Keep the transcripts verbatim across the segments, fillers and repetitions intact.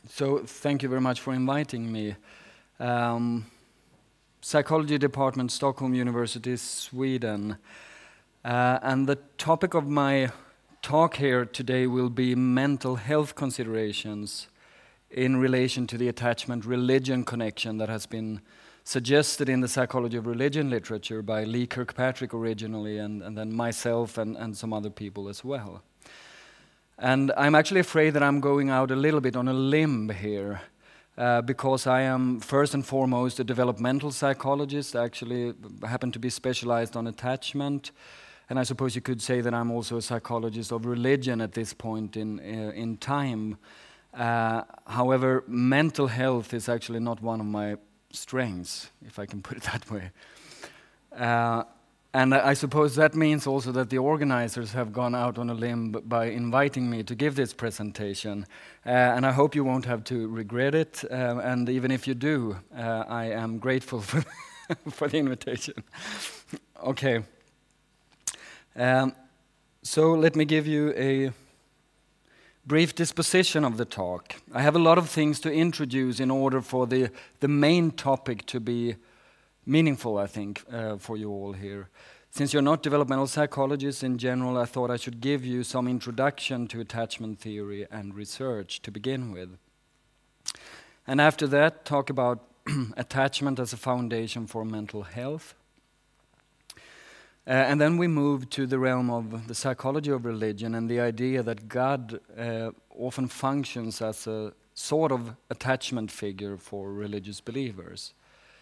So thank you very much for inviting me. Um, Psychology Department, Stockholm University, Sweden. Uh, and the topic of my talk here today will be mental health considerations in relation to the attachment-religion connection that has been suggested in the psychology of religion literature by Lee Kirkpatrick originally, and, and then myself and, and some other people as well. And I'm actually afraid that I'm going out a little bit on a limb here, uh, because I am first and foremost a developmental psychologist. I actually happen to be specialized on attachment, and I suppose you could say that I'm also a psychologist of religion at this point in uh, in time. Uh, however, mental health is actually not one of my strengths, if I can put it that way. Uh, And I suppose that means also that the organizers have gone out on a limb by inviting me to give this presentation. Uh, and I hope you won't have to regret it. Uh, and even if you do, uh, I am grateful for, for the invitation. Okay. Um, so let me give you a brief disposition of the talk. I have a lot of things to introduce in order for the, the main topic to be meaningful, I think, uh, for you all here. Since you're not developmental psychologists in general, I thought I should give you some introduction to attachment theory and research to begin with. And after that, talk about attachment as a foundation for mental health. Uh, and then we move to the realm of the psychology of religion and the idea that God uh, often functions as a sort of attachment figure for religious believers.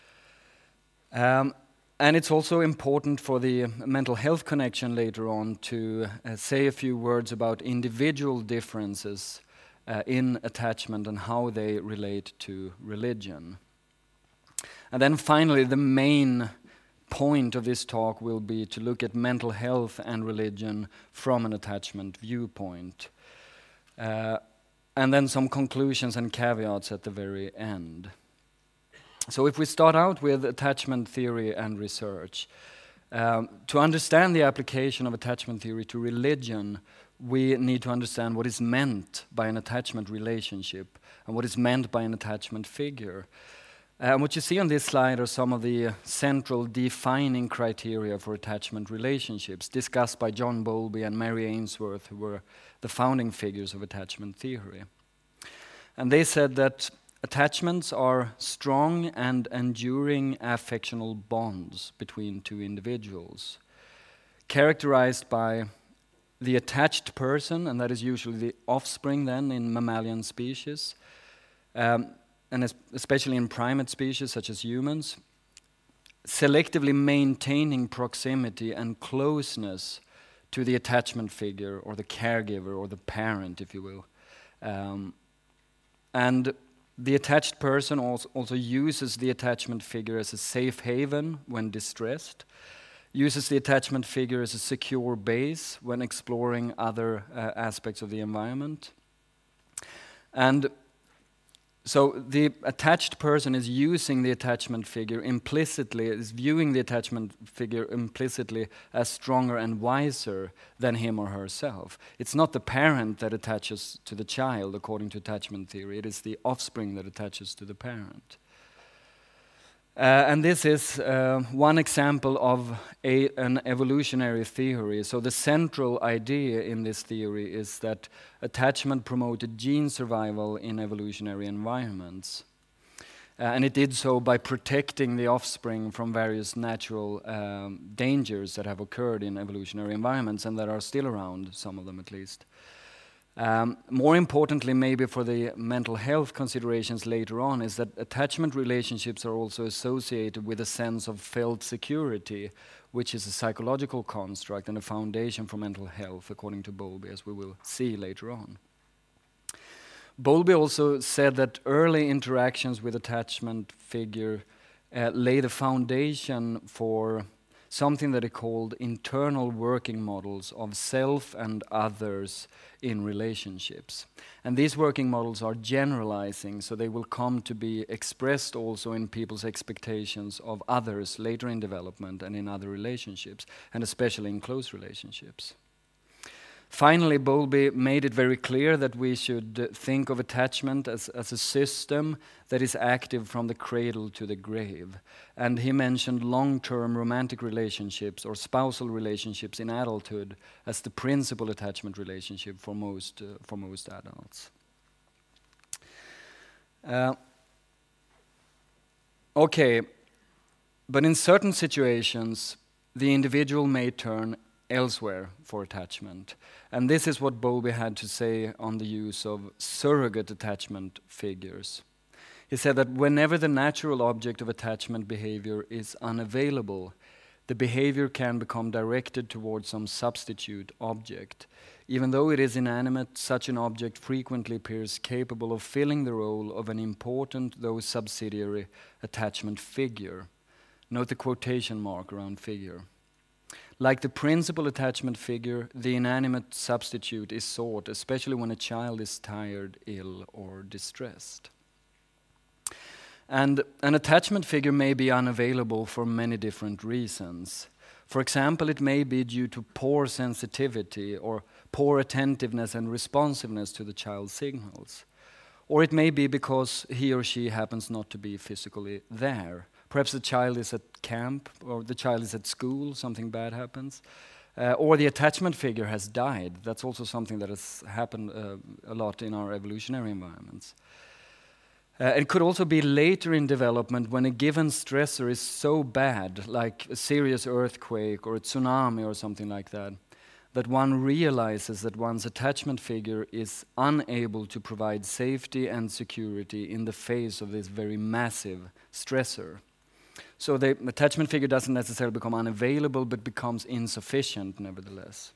Um, and it's also important for the mental health connection later on to uh, say a few words about individual differences uh, in attachment and how they relate to religion. And then finally, the main point of this talk will be to look at mental health and religion from an attachment viewpoint. Uh, and then some conclusions and caveats at the very end. So if we start out with attachment theory and research, um, to understand the application of attachment theory to religion, we need to understand what is meant by an attachment relationship and what is meant by an attachment figure. Uh, and what you see on this slide are some of the central defining criteria for attachment relationships discussed by John Bowlby and Mary Ainsworth, who were the founding figures of attachment theory. And they said that attachments are strong and enduring affectional bonds between two individuals, characterized by the attached person, and that is usually the offspring then in mammalian species, um, and especially in primate species such as humans, selectively maintaining proximity and closeness to the attachment figure or the caregiver or the parent, if you will. Um, and The attached person also, also uses the attachment figure as a safe haven when distressed, uses the attachment figure as a secure base when exploring other uh, aspects of the environment. And so the attached person is using the attachment figure implicitly, is viewing the attachment figure implicitly as stronger and wiser than him or herself. It's not the parent that attaches to the child, according to attachment theory. It is the offspring that attaches to the parent. Uh, and this is uh, one example of a, an evolutionary theory. So the central idea in this theory is that attachment promoted gene survival in evolutionary environments. Uh, and it did so by protecting the offspring from various natural um, dangers that have occurred in evolutionary environments and that are still around, some of them at least. Um, more importantly, maybe for the mental health considerations later on, is that attachment relationships are also associated with a sense of felt security, which is a psychological construct and a foundation for mental health, according to Bowlby, as we will see later on. Bowlby also said that early interactions with attachment figure uh, lay the foundation for something that he called internal working models of self and others in relationships. And these working models are generalizing, so they will come to be expressed also in people's expectations of others later in development and in other relationships, and especially in close relationships. Finally, Bowlby made it very clear that we should uh, think of attachment as, as a system that is active from the cradle to the grave. And he mentioned long-term romantic relationships or spousal relationships in adulthood as the principal attachment relationship for most, uh, for most adults. Uh, okay, but in certain situations, the individual may turn elsewhere for attachment. And this is what Bowlby had to say on the use of surrogate attachment figures. He said that whenever the natural object of attachment behavior is unavailable, the behavior can become directed towards some substitute object. Even though it is inanimate, such an object frequently appears capable of filling the role of an important, though subsidiary, attachment figure. Note the quotation mark around figure. Like the principal attachment figure, the inanimate substitute is sought, especially when a child is tired, ill, or distressed. And an attachment figure may be unavailable for many different reasons. For example, it may be due to poor sensitivity or poor attentiveness and responsiveness to the child's signals. Or it may be because he or she happens not to be physically there. Perhaps the child is at camp, or the child is at school, something bad happens. Uh, or the attachment figure has died. That's also something that has happened uh, a lot in our evolutionary environments. Uh, it could also be later in development when a given stressor is so bad, like a serious earthquake or a tsunami or something like that, that one realizes that one's attachment figure is unable to provide safety and security in the face of this very massive stressor. So the attachment figure doesn't necessarily become unavailable, but becomes insufficient nevertheless.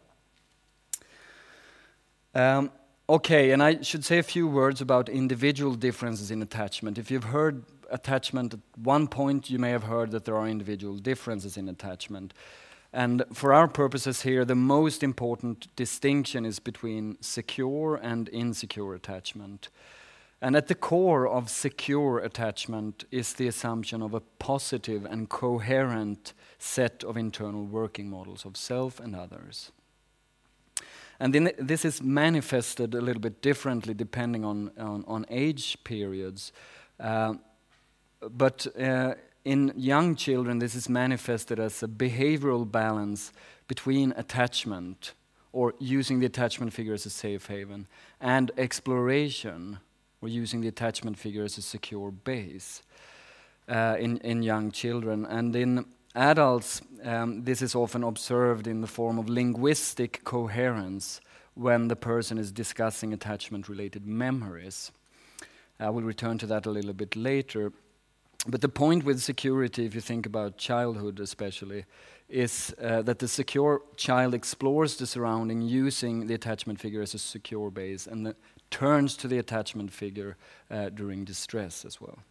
Um, okay, and I should say a few words about individual differences in attachment. If you've heard attachment at one point, you may have heard that there are individual differences in attachment. And for our purposes here, the most important distinction is between secure and insecure attachment. And at the core of secure attachment is the assumption of a positive and coherent set of internal working models of self and others. And then this is manifested a little bit differently depending on, on, on age periods. Uh, but uh, in young children, this is manifested as a behavioral balance between attachment, or using the attachment figure as a safe haven, and exploration, or using the attachment figure as a secure base uh, in, in young children. And in adults, um, this is often observed in the form of linguistic coherence when the person is discussing attachment-related memories. I will return to that a little bit later. But the point with security, if you think about childhood especially, is uh, that the secure child explores the surrounding using the attachment figure as a secure base, and the turns to the attachment figure uh, during distress as well.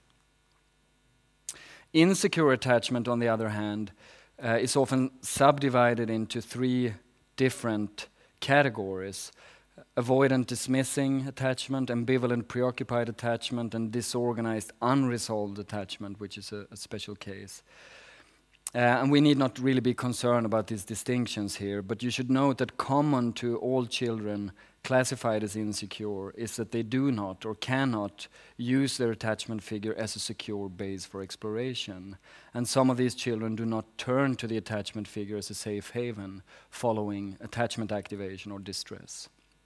Insecure attachment, on the other hand, uh, is often subdivided into three different categories: avoidant dismissing attachment, ambivalent preoccupied attachment, and disorganized unresolved attachment, which is a, a special case. Uh, and we need not really be concerned about these distinctions here, but you should note that common to all children classified as insecure is that they do not or cannot use their attachment figure as a secure base for exploration. And some of these children do not turn to the attachment figure as a safe haven following attachment activation or distress.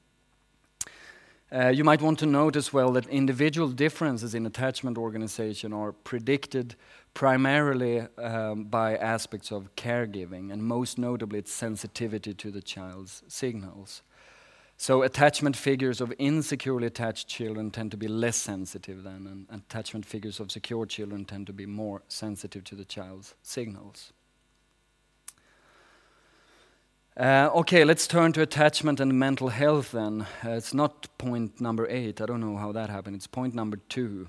Uh, you might want to note as well that individual differences in attachment organization are predicted primarily um, by aspects of caregiving, and most notably its sensitivity to the child's signals. So attachment figures of insecurely attached children tend to be less sensitive than, and attachment figures of secure children tend to be more sensitive to the child's signals. Uh, okay, let's turn to attachment and mental health then. Uh, it's not point number eight, I don't know how that happened, it's point number two.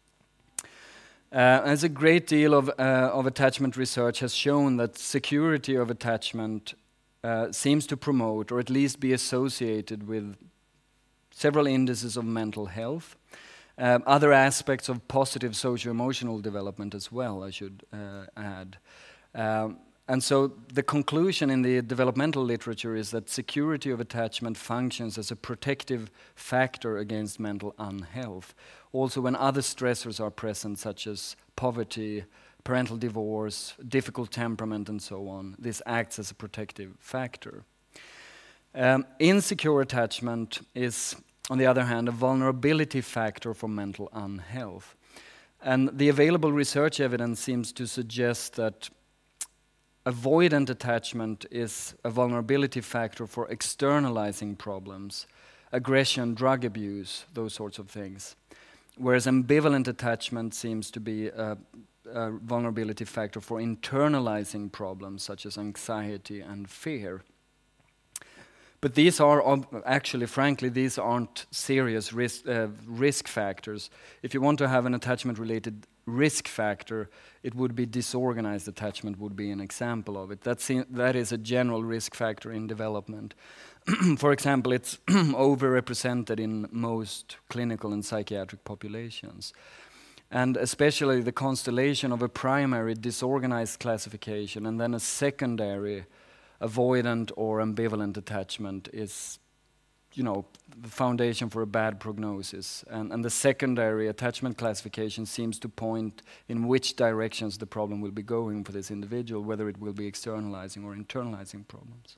Uh, as a great deal of, uh, of attachment research has shown that security of attachment uh, seems to promote, or at least be associated with, several indices of mental health, um, other aspects of positive socio-emotional development as well, I should uh, add. Um, and so the conclusion in the developmental literature is that security of attachment functions as a protective factor against mental unhealth. Also, when other stressors are present, such as poverty, parental divorce, difficult temperament, and so on, this acts as a protective factor. Um, insecure attachment is, on the other hand, a vulnerability factor for mental unhealth. And the available research evidence seems to suggest that avoidant attachment is a vulnerability factor for externalizing problems, aggression, drug abuse, those sorts of things. Whereas ambivalent attachment seems to be a, a vulnerability factor for internalizing problems such as anxiety and fear. But these are actually, frankly, these aren't serious risk, uh, risk factors. If you want to have an attachment-related risk factor, it would be disorganized attachment would be an example of it. That's in, that is a general risk factor in development. For example, it's overrepresented in most clinical and psychiatric populations. And especially the constellation of a primary disorganized classification and then a secondary avoidant or ambivalent attachment is, you know, the foundation for a bad prognosis. And, and the secondary attachment classification seems to point in which directions the problem will be going for this individual, whether it will be externalizing or internalizing problems.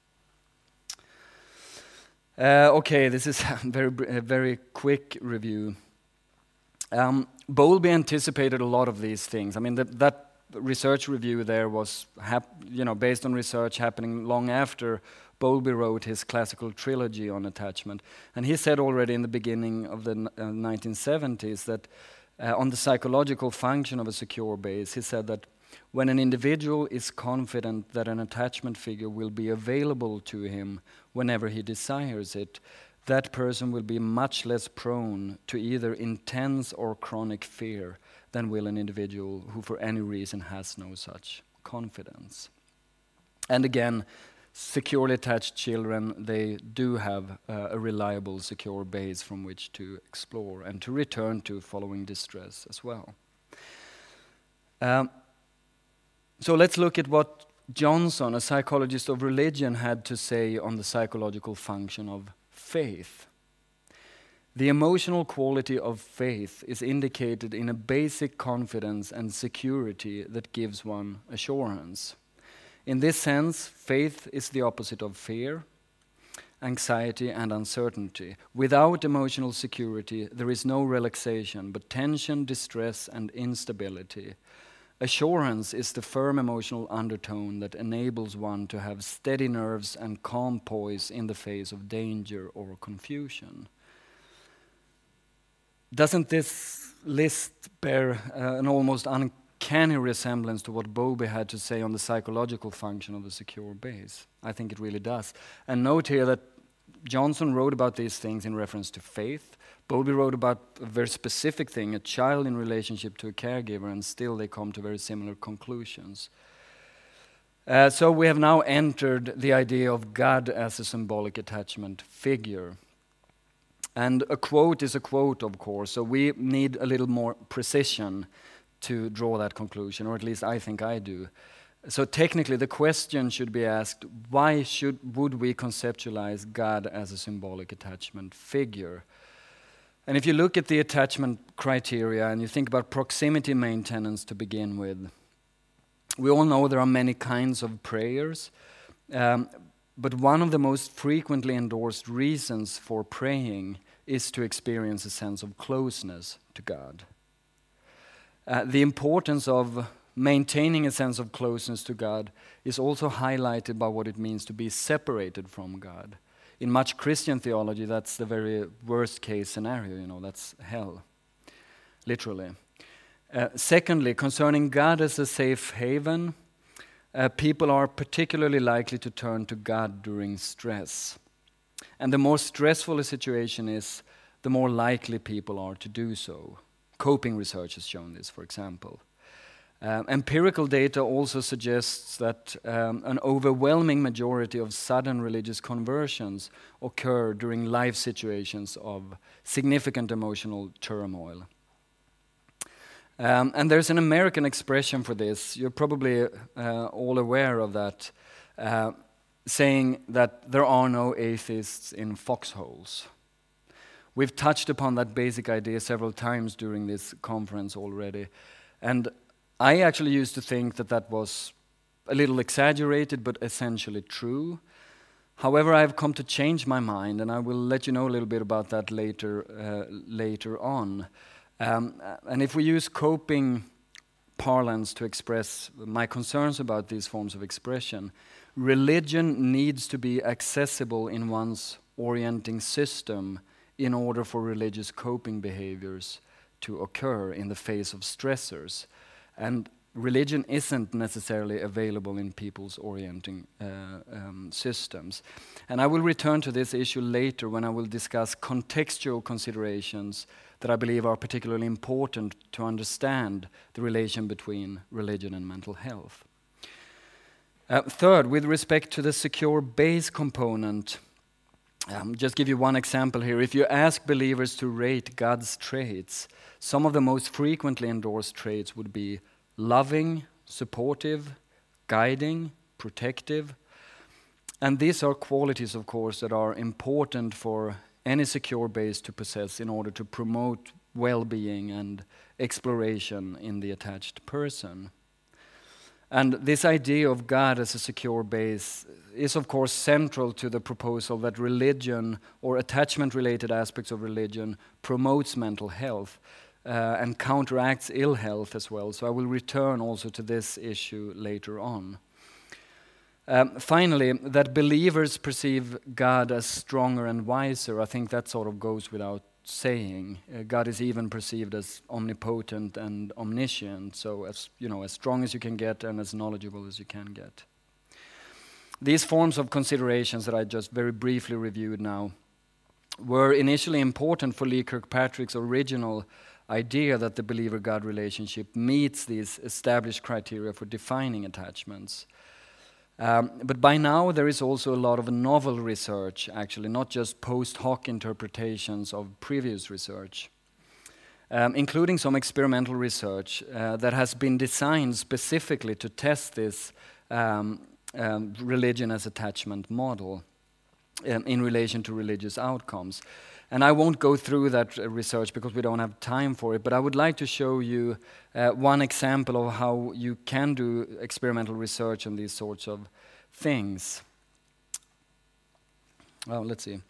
Uh, okay, this is a very, a very quick review. Um, Bowlby anticipated a lot of these things. I mean, that, that research review there was, hap- you know, based on research happening long after Bowlby wrote his classical trilogy on attachment. And he said already in the beginning of the n- uh, nineteen seventies that uh, on the psychological function of a secure base, he said that when an individual is confident that an attachment figure will be available to him whenever he desires it, that person will be much less prone to either intense or chronic fear than will an individual who for any reason has no such confidence. And again, securely attached children, they do have uh, a reliable, secure base from which to explore and to return to following distress as well. Um, so let's look at what Johnson, a psychologist of religion, had to say on the psychological function of faith. The emotional quality of faith is indicated in a basic confidence and security that gives one assurance. In this sense, faith is the opposite of fear, anxiety, and uncertainty. Without emotional security, there is no relaxation, but tension, distress, and instability. Assurance is the firm emotional undertone that enables one to have steady nerves and calm poise in the face of danger or confusion. Doesn't this list bear uh, an almost uncanny resemblance to what Bowlby had to say on the psychological function of a secure base? I think it really does. And note here that Johnson wrote about these things in reference to faith. Bowlby wrote about a very specific thing, a child in relationship to a caregiver, and still they come to very similar conclusions. Uh, so we have now entered the idea of God as a symbolic attachment figure. And a quote is a quote, of course, so we need a little more precision to draw that conclusion, or at least I think I do. So technically the question should be asked, why should would we conceptualize God as a symbolic attachment figure? And if you look at the attachment criteria and you think about proximity maintenance to begin with, we all know there are many kinds of prayers, um, but one of the most frequently endorsed reasons for praying is to experience a sense of closeness to God. Uh, the importance of maintaining a sense of closeness to God is also highlighted by what it means to be separated from God. In much Christian theology, that's the very worst case scenario, you know, that's hell, literally. Uh, secondly, concerning God as a safe haven, uh, people are particularly likely to turn to God during stress. And the more stressful a situation is, the more likely people are to do so. Coping research has shown this, for example. Um, empirical data also suggests that um, an overwhelming majority of sudden religious conversions occur during life situations of significant emotional turmoil. Um, and there's an American expression for this. You're probably uh, all aware of that, uh, saying that there are no atheists in foxholes. We've touched upon that basic idea several times during this conference already. And I actually used to think that that was a little exaggerated, but essentially true. However, I've come to change my mind, and I will let you know a little bit about that later, uh, later on. Um, and if we use coping parlance to express my concerns about these forms of expression, religion needs to be accessible in one's orienting system in order for religious coping behaviors to occur in the face of stressors. And religion isn't necessarily available in people's orienting uh, um, systems. And I will return to this issue later when I will discuss contextual considerations that I believe are particularly important to understand the relation between religion and mental health. Uh, third, with respect to the secure base component, Um, just give you one example here. If you ask believers to rate God's traits, some of the most frequently endorsed traits would be loving, supportive, guiding, protective. And these are qualities, of course, that are important for any secure base to possess in order to promote well-being and exploration in the attached person. And this idea of God as a secure base is, of course, central to the proposal that religion or attachment-related aspects of religion promotes mental health uh, and counteracts ill health as well. So I will return also to this issue later on. Um, finally, that believers perceive God as stronger and wiser, I think that sort of goes without saying. Uh, God is even perceived as omnipotent and omniscient, so as you know, as strong as you can get and as knowledgeable as you can get. These forms of considerations that I just very briefly reviewed now were initially important for Lee Kirkpatrick's original idea that the believer-God relationship meets these established criteria for defining attachments. Um, but by now there is also a lot of novel research, actually, not just post hoc interpretations of previous research, um, including some experimental research uh, that has been designed specifically to test this um, um, religion as attachment model um, in relation to religious outcomes. And I won't go through that uh, research because we don't have time for it, but I would like to show you uh, one example of how you can do experimental research on these sorts of things. Oh, let's see.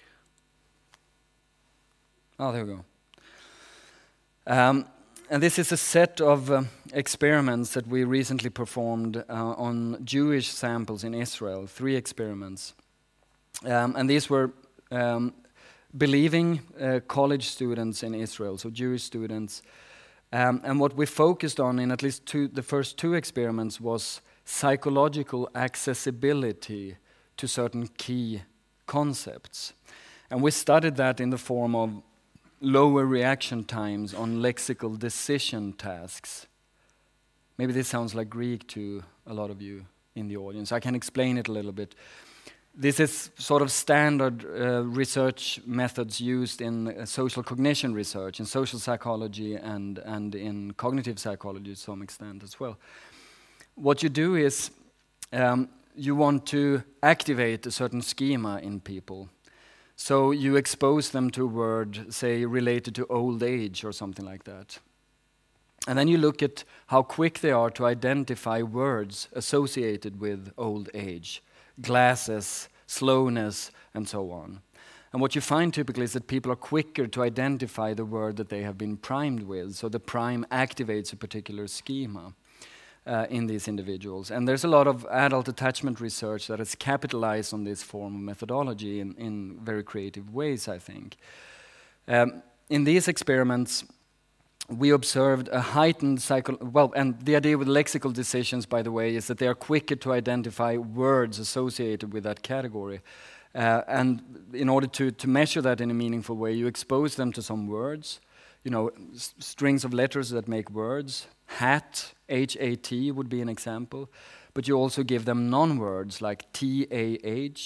Oh, there we go. Um, and this is a set of uh, experiments that we recently performed uh, on Jewish samples in Israel, three experiments. Um, and these were um, believing uh, college students in Israel, so Jewish students. Um, and what we focused on in at least two, the first two experiments was psychological accessibility to certain key concepts. And we studied that in the form of lower reaction times on lexical decision tasks. Maybe this sounds like Greek to a lot of you in the audience. I can explain it a little bit. This is sort of standard uh, research methods used in uh, social cognition research, in social psychology and, and in cognitive psychology to some extent as well. What you do is um, you want to activate a certain schema in people. So you expose them to a word, say, related to old age or something like that. And then you look at how quick they are to identify words associated with old age. Glasses, slowness, and so on. And what you find typically is that people are quicker to identify the word that they have been primed with, so the prime activates a particular schema uh, in these individuals. And there's a lot of adult attachment research that has capitalized on this form of methodology in, in very creative ways, I think. Um, in these experiments, we observed a heightened psycho... Well, and the idea with lexical decisions, by the way, is that they are quicker to identify words associated with that category. Uh, and in order to, to measure that in a meaningful way, you expose them to some words, you know, s- strings of letters that make words. Hat, H A T would be an example. But you also give them non-words like T A H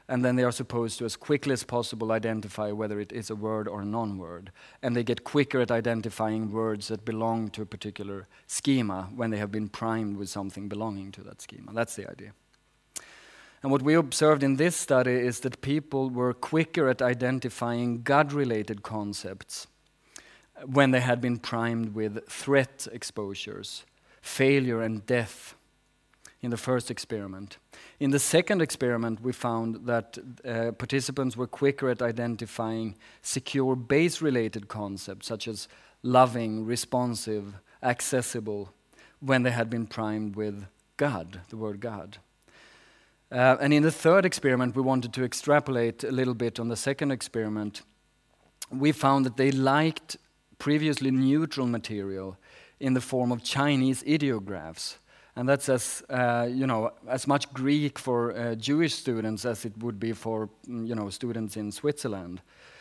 and then they are supposed to, as quickly as possible, identify whether it is a word or a non-word. And they get quicker at identifying words that belong to a particular schema when they have been primed with something belonging to that schema. That's the idea. And what we observed in this study is that people were quicker at identifying God-related concepts when they had been primed with threat exposures, failure and death in the first experiment. In the second experiment, we found that uh, participants were quicker at identifying secure base-related concepts such as loving, responsive, accessible, when they had been primed with God, the word God. Uh, and in the third experiment, we wanted to extrapolate a little bit on the second experiment. We found that they liked previously neutral material in the form of Chinese ideographs. And that's as uh, you know, as much Greek for uh, Jewish students as it would be for you know students in Switzerland,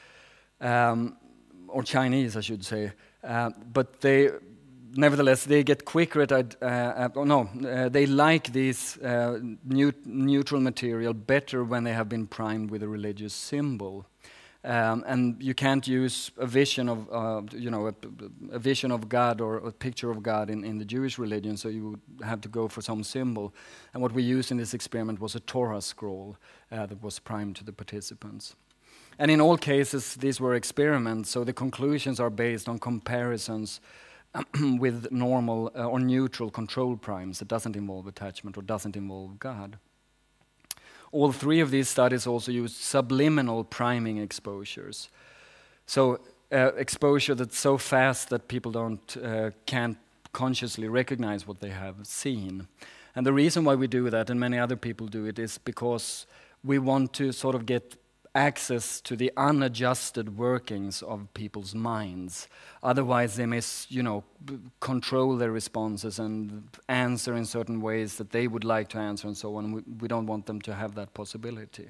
um, or Chinese, I should say. Uh, but they, nevertheless, they get quicker at. Uh, uh, oh no, uh, they like this uh, neut- neutral material better when they have been primed with a religious symbol. Um, and you can't use a vision of, uh, you know, a, a vision of God or a picture of God in, in the Jewish religion, so you would have to go for some symbol. And what we used in this experiment was a Torah scroll uh, that was primed to the participants. And in all cases, these were experiments, so the conclusions are based on comparisons with normal uh, or neutral control primes that doesn't involve attachment or doesn't involve God. All three of these studies also used subliminal priming exposures. So uh, exposure that's so fast that people don't uh, can't consciously recognize what they have seen. And the reason why we do that, and many other people do it, is because we want to sort of get access to the unadjusted workings of people's minds. Otherwise, they may, you know, b- control their responses and answer in certain ways that they would like to answer and so on. We, we don't want them to have that possibility.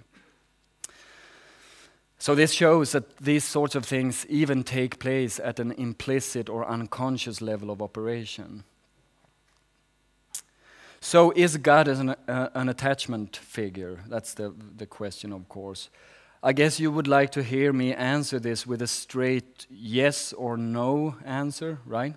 So this shows that these sorts of things even take place at an implicit or unconscious level of operation. So is God as an, uh, an attachment figure? That's the, the question, of course. I guess you would like to hear me answer this with a straight yes or no answer, right?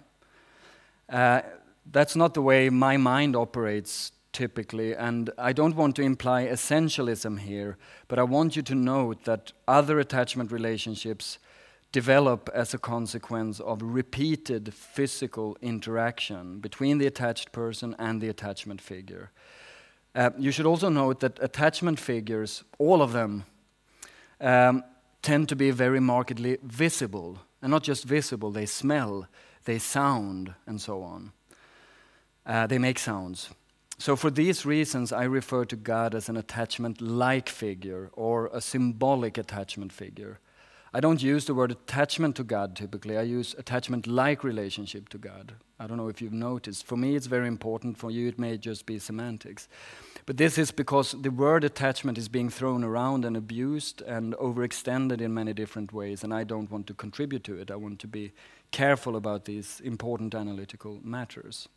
Uh, that's not the way my mind operates typically, and I don't want to imply essentialism here, but I want you to note that other attachment relationships develop as a consequence of repeated physical interaction between the attached person and the attachment figure. Uh, you should also note that attachment figures, all of them, Um, tend to be very markedly visible. And not just visible, they smell, they sound, and so on. Uh, they make sounds. So for these reasons, I refer to God as an attachment-like figure, or a symbolic attachment figure. I don't use the word attachment to God typically, I use attachment-like relationship to God. I don't know if you've noticed. For me, it's very important. For you, it may just be semantics. But this is because the word attachment is being thrown around and abused and overextended in many different ways, and I don't want to contribute to it. I want to be careful about these important analytical matters.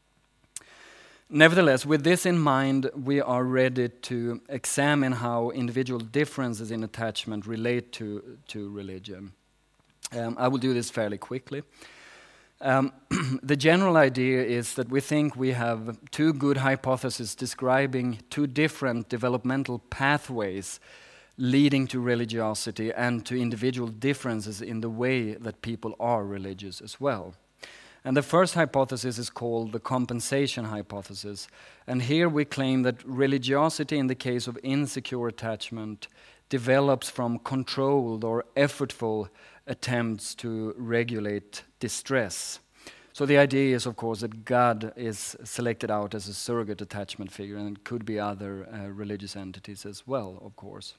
Nevertheless, with this in mind, we are ready to examine how individual differences in attachment relate to, to religion. Um, I will do this fairly quickly. Um, the general idea is that we think we have two good hypotheses describing two different developmental pathways leading to religiosity and to individual differences in the way that people are religious as well. And the first hypothesis is called the compensation hypothesis. And here we claim that religiosity in the case of insecure attachment develops from controlled or effortful attempts to regulate distress. So the idea is, of course, that God is selected out as a surrogate attachment figure, and it could be other uh, religious entities as well, of course.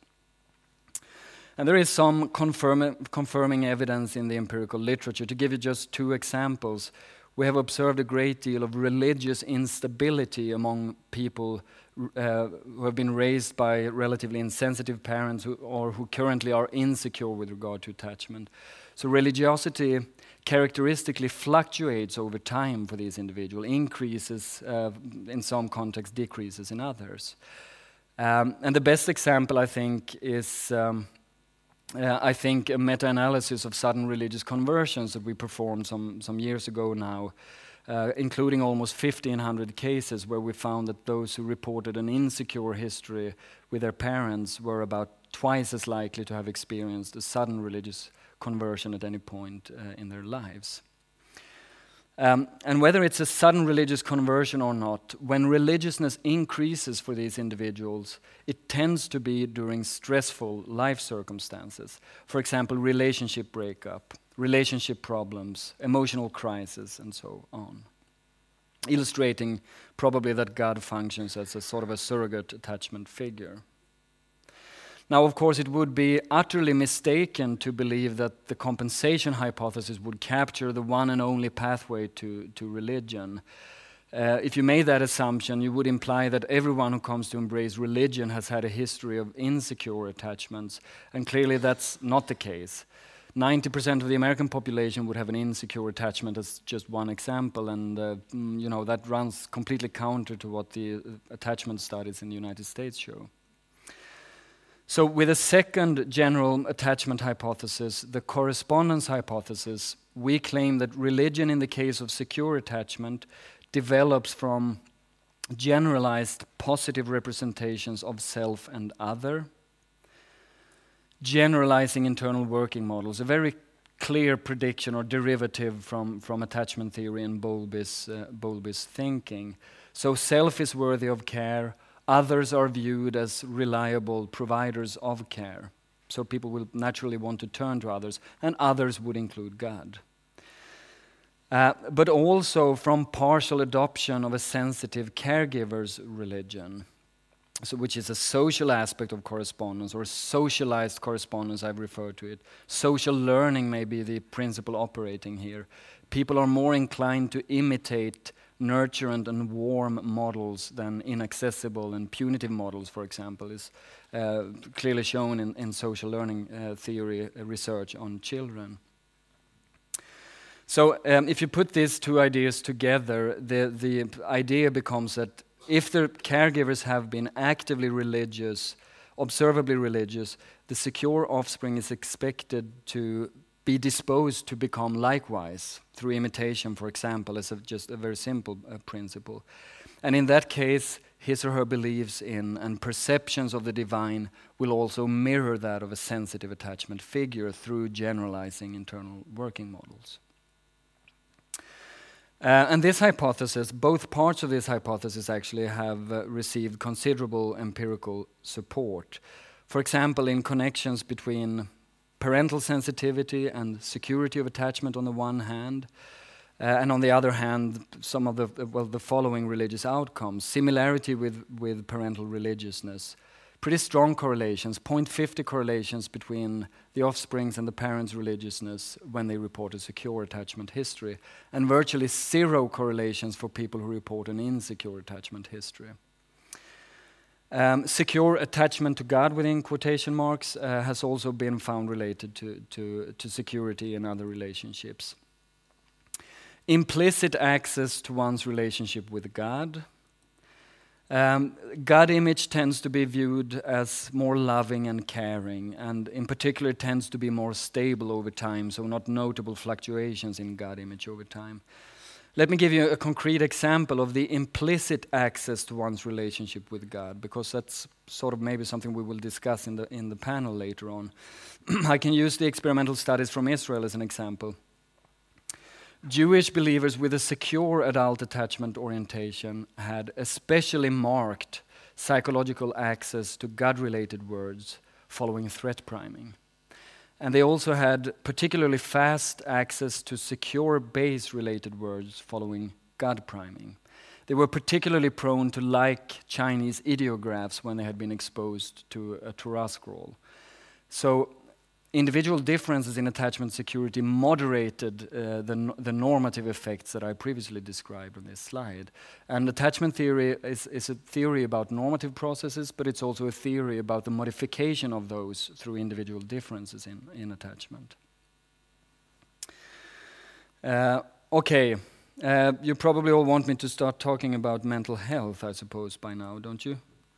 And there is some confirm confirming evidence in the empirical literature. To give you just two examples, we have observed a great deal of religious instability among people uh, who have been raised by relatively insensitive parents who, or who currently are insecure with regard to attachment. So religiosity characteristically fluctuates over time for these individuals, increases uh, in some contexts, decreases in others. Um, and the best example, I think, is um, uh, I think a meta-analysis of sudden religious conversions that we performed some some years ago now, uh, including almost fifteen hundred cases where we found that those who reported an insecure history with their parents were about twice as likely to have experienced a sudden religious conversion at any point uh, in their lives. Um, and whether it's a sudden religious conversion or not, when religiousness increases for these individuals, it tends to be during stressful life circumstances. For example, relationship breakup, relationship problems, emotional crisis, and so on. Illustrating probably that God functions as a sort of a surrogate attachment figure. Now, of course, it would be utterly mistaken to believe that the compensation hypothesis would capture the one and only pathway to, to religion. Uh, if you made that assumption, you would imply that everyone who comes to embrace religion has had a history of insecure attachments, and clearly that's not the case. ninety percent of the American population would have an insecure attachment, as just one example, and uh, you know that runs completely counter to what the uh, attachment studies in the United States show. So with a second general attachment hypothesis, the correspondence hypothesis, we claim that religion in the case of secure attachment develops from generalized positive representations of self and other, generalizing internal working models, a very clear prediction or derivative from, from attachment theory and Bowlby's, uh, Bowlby's thinking. So self is worthy of care, others are viewed as reliable providers of care. So people will naturally want to turn to others, and others would include God. Uh, but also from partial adoption of a sensitive caregiver's religion, so which is a social aspect of correspondence, or socialized correspondence, I've referred to it. Social learning may be the principle operating here. People are more inclined to imitate nurturant and warm models than inaccessible and punitive models, for example, is uh, clearly shown in, in social learning uh, theory uh, research on children. So um, if you put these two ideas together, the, the idea becomes that if the caregivers have been actively religious, observably religious, the secure offspring is expected to be disposed to become likewise through imitation, for example, as a, just a very simple uh, principle. And in that case, his or her beliefs in and perceptions of the divine will also mirror that of a sensitive attachment figure through generalizing internal working models. Uh, and this hypothesis, both parts of this hypothesis actually have uh, received considerable empirical support. For example, in connections between parental sensitivity and security of attachment on the one hand, uh, and on the other hand, some of the, well, the following religious outcomes. Similarity with, with parental religiousness. Pretty strong correlations, zero point five zero correlations between the offsprings and the parents' religiousness when they report a secure attachment history, and virtually zero correlations for people who report an insecure attachment history. Um, secure attachment to God, within quotation marks, uh, has also been found related to, to, to security in other relationships. Implicit access to one's relationship with God. Um, God image tends to be viewed as more loving and caring, and in particular tends to be more stable over time, so not notable fluctuations in God image over time. Let me give you a concrete example of the implicit access to one's relationship with God, because that's sort of maybe something we will discuss in the in the panel later on. I can use the experimental studies from Israel as an example. Jewish believers with a secure adult attachment orientation had especially marked psychological access to God-related words following threat priming. And they also had particularly fast access to secure base-related words following God priming. They were particularly prone to like Chinese ideographs when they had been exposed to a Torah scroll. So individual differences in attachment security moderated uh, the, the normative effects that I previously described on this slide. And attachment theory is, is a theory about normative processes, but it's also a theory about the modification of those through individual differences in, in attachment. Uh, okay, uh, you probably all want me to start talking about mental health, I suppose, by now, don't you?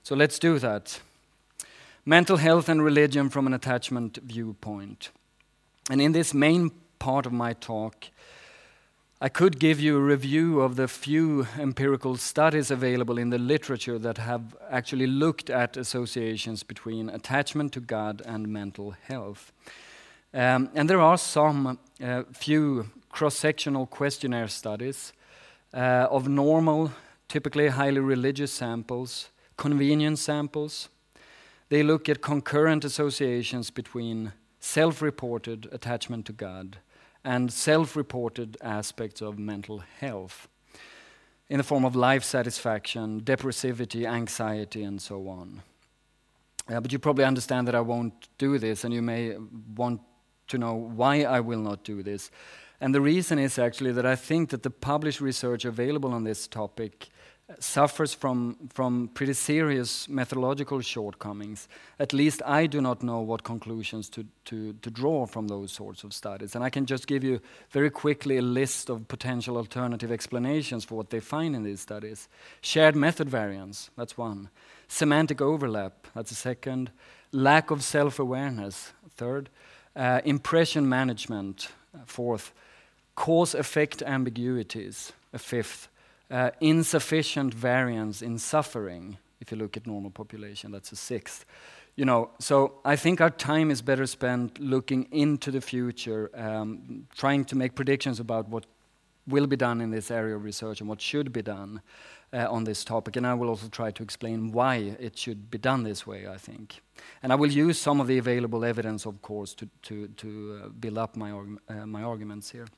So let's do that. Mental health and religion from an attachment viewpoint. And in this main part of my talk, I could give you a review of the few empirical studies available in the literature that have actually looked at associations between attachment to God and mental health. Um, and there are some uh, few cross-sectional questionnaire studies uh, of normal, typically highly religious samples, convenience samples. They look at concurrent associations between self-reported attachment to God and self-reported aspects of mental health in the form of life satisfaction, depressivity, anxiety, and so on. Uh, but you probably understand that I won't do this, and you may want to know why I will not do this. And the reason is actually that I think that the published research available on this topic suffers from, from pretty serious methodological shortcomings. At least I do not know what conclusions to, to, to draw from those sorts of studies. And I can just give you very quickly a list of potential alternative explanations for what they find in these studies. Shared method variance, that's one. Semantic overlap, that's a second. Lack of self-awareness, third. Uh, impression management, fourth. Cause-effect ambiguities, a fifth. Uh, insufficient variance in suffering, if you look at normal population, that's a sixth. You know, so I think our time is better spent looking into the future, um, trying to make predictions about what will be done in this area of research and what should be done uh, on this topic. And I will also try to explain why it should be done this way, I think. And I will use some of the available evidence, of course, to, to, to uh, build up my, arg- uh, my arguments here.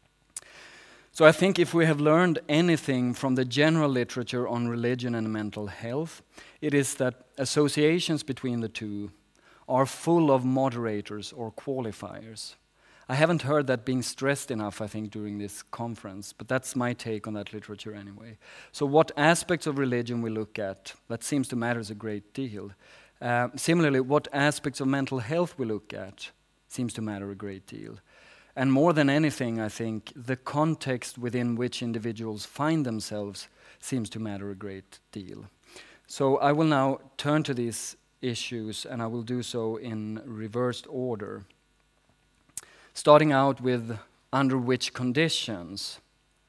So I think if we have learned anything from the general literature on religion and mental health, it is that associations between the two are full of moderators or qualifiers. I haven't heard that being stressed enough, I think, during this conference, but that's my take on that literature anyway. So what aspects of religion we look at, that seems to matter a great deal. Uh, similarly, what aspects of mental health we look at seems to matter a great deal. And more than anything, I think, the context within which individuals find themselves seems to matter a great deal. So I will now turn to these issues, and I will do so in reversed order. Starting out with under which conditions.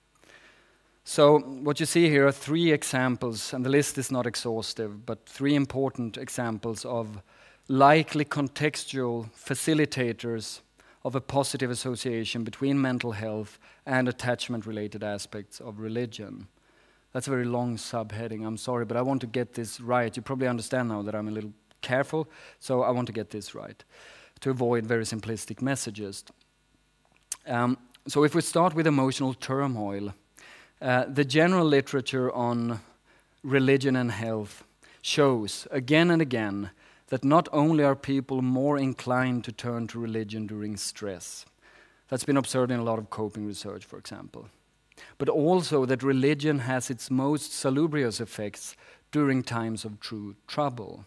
So what you see here are three examples, and the list is not exhaustive, but three important examples of likely contextual facilitators of a positive association between mental health and attachment-related aspects of religion. That's a very long subheading, I'm sorry, but I want to get this right. You probably understand now that I'm a little careful, so I want to get this right, to avoid very simplistic messages. Um, so if we start with emotional turmoil, uh, the general literature on religion and health shows again and again that not only are people more inclined to turn to religion during stress, that's been observed in a lot of coping research, for example, but also that religion has its most salubrious effects during times of true trouble.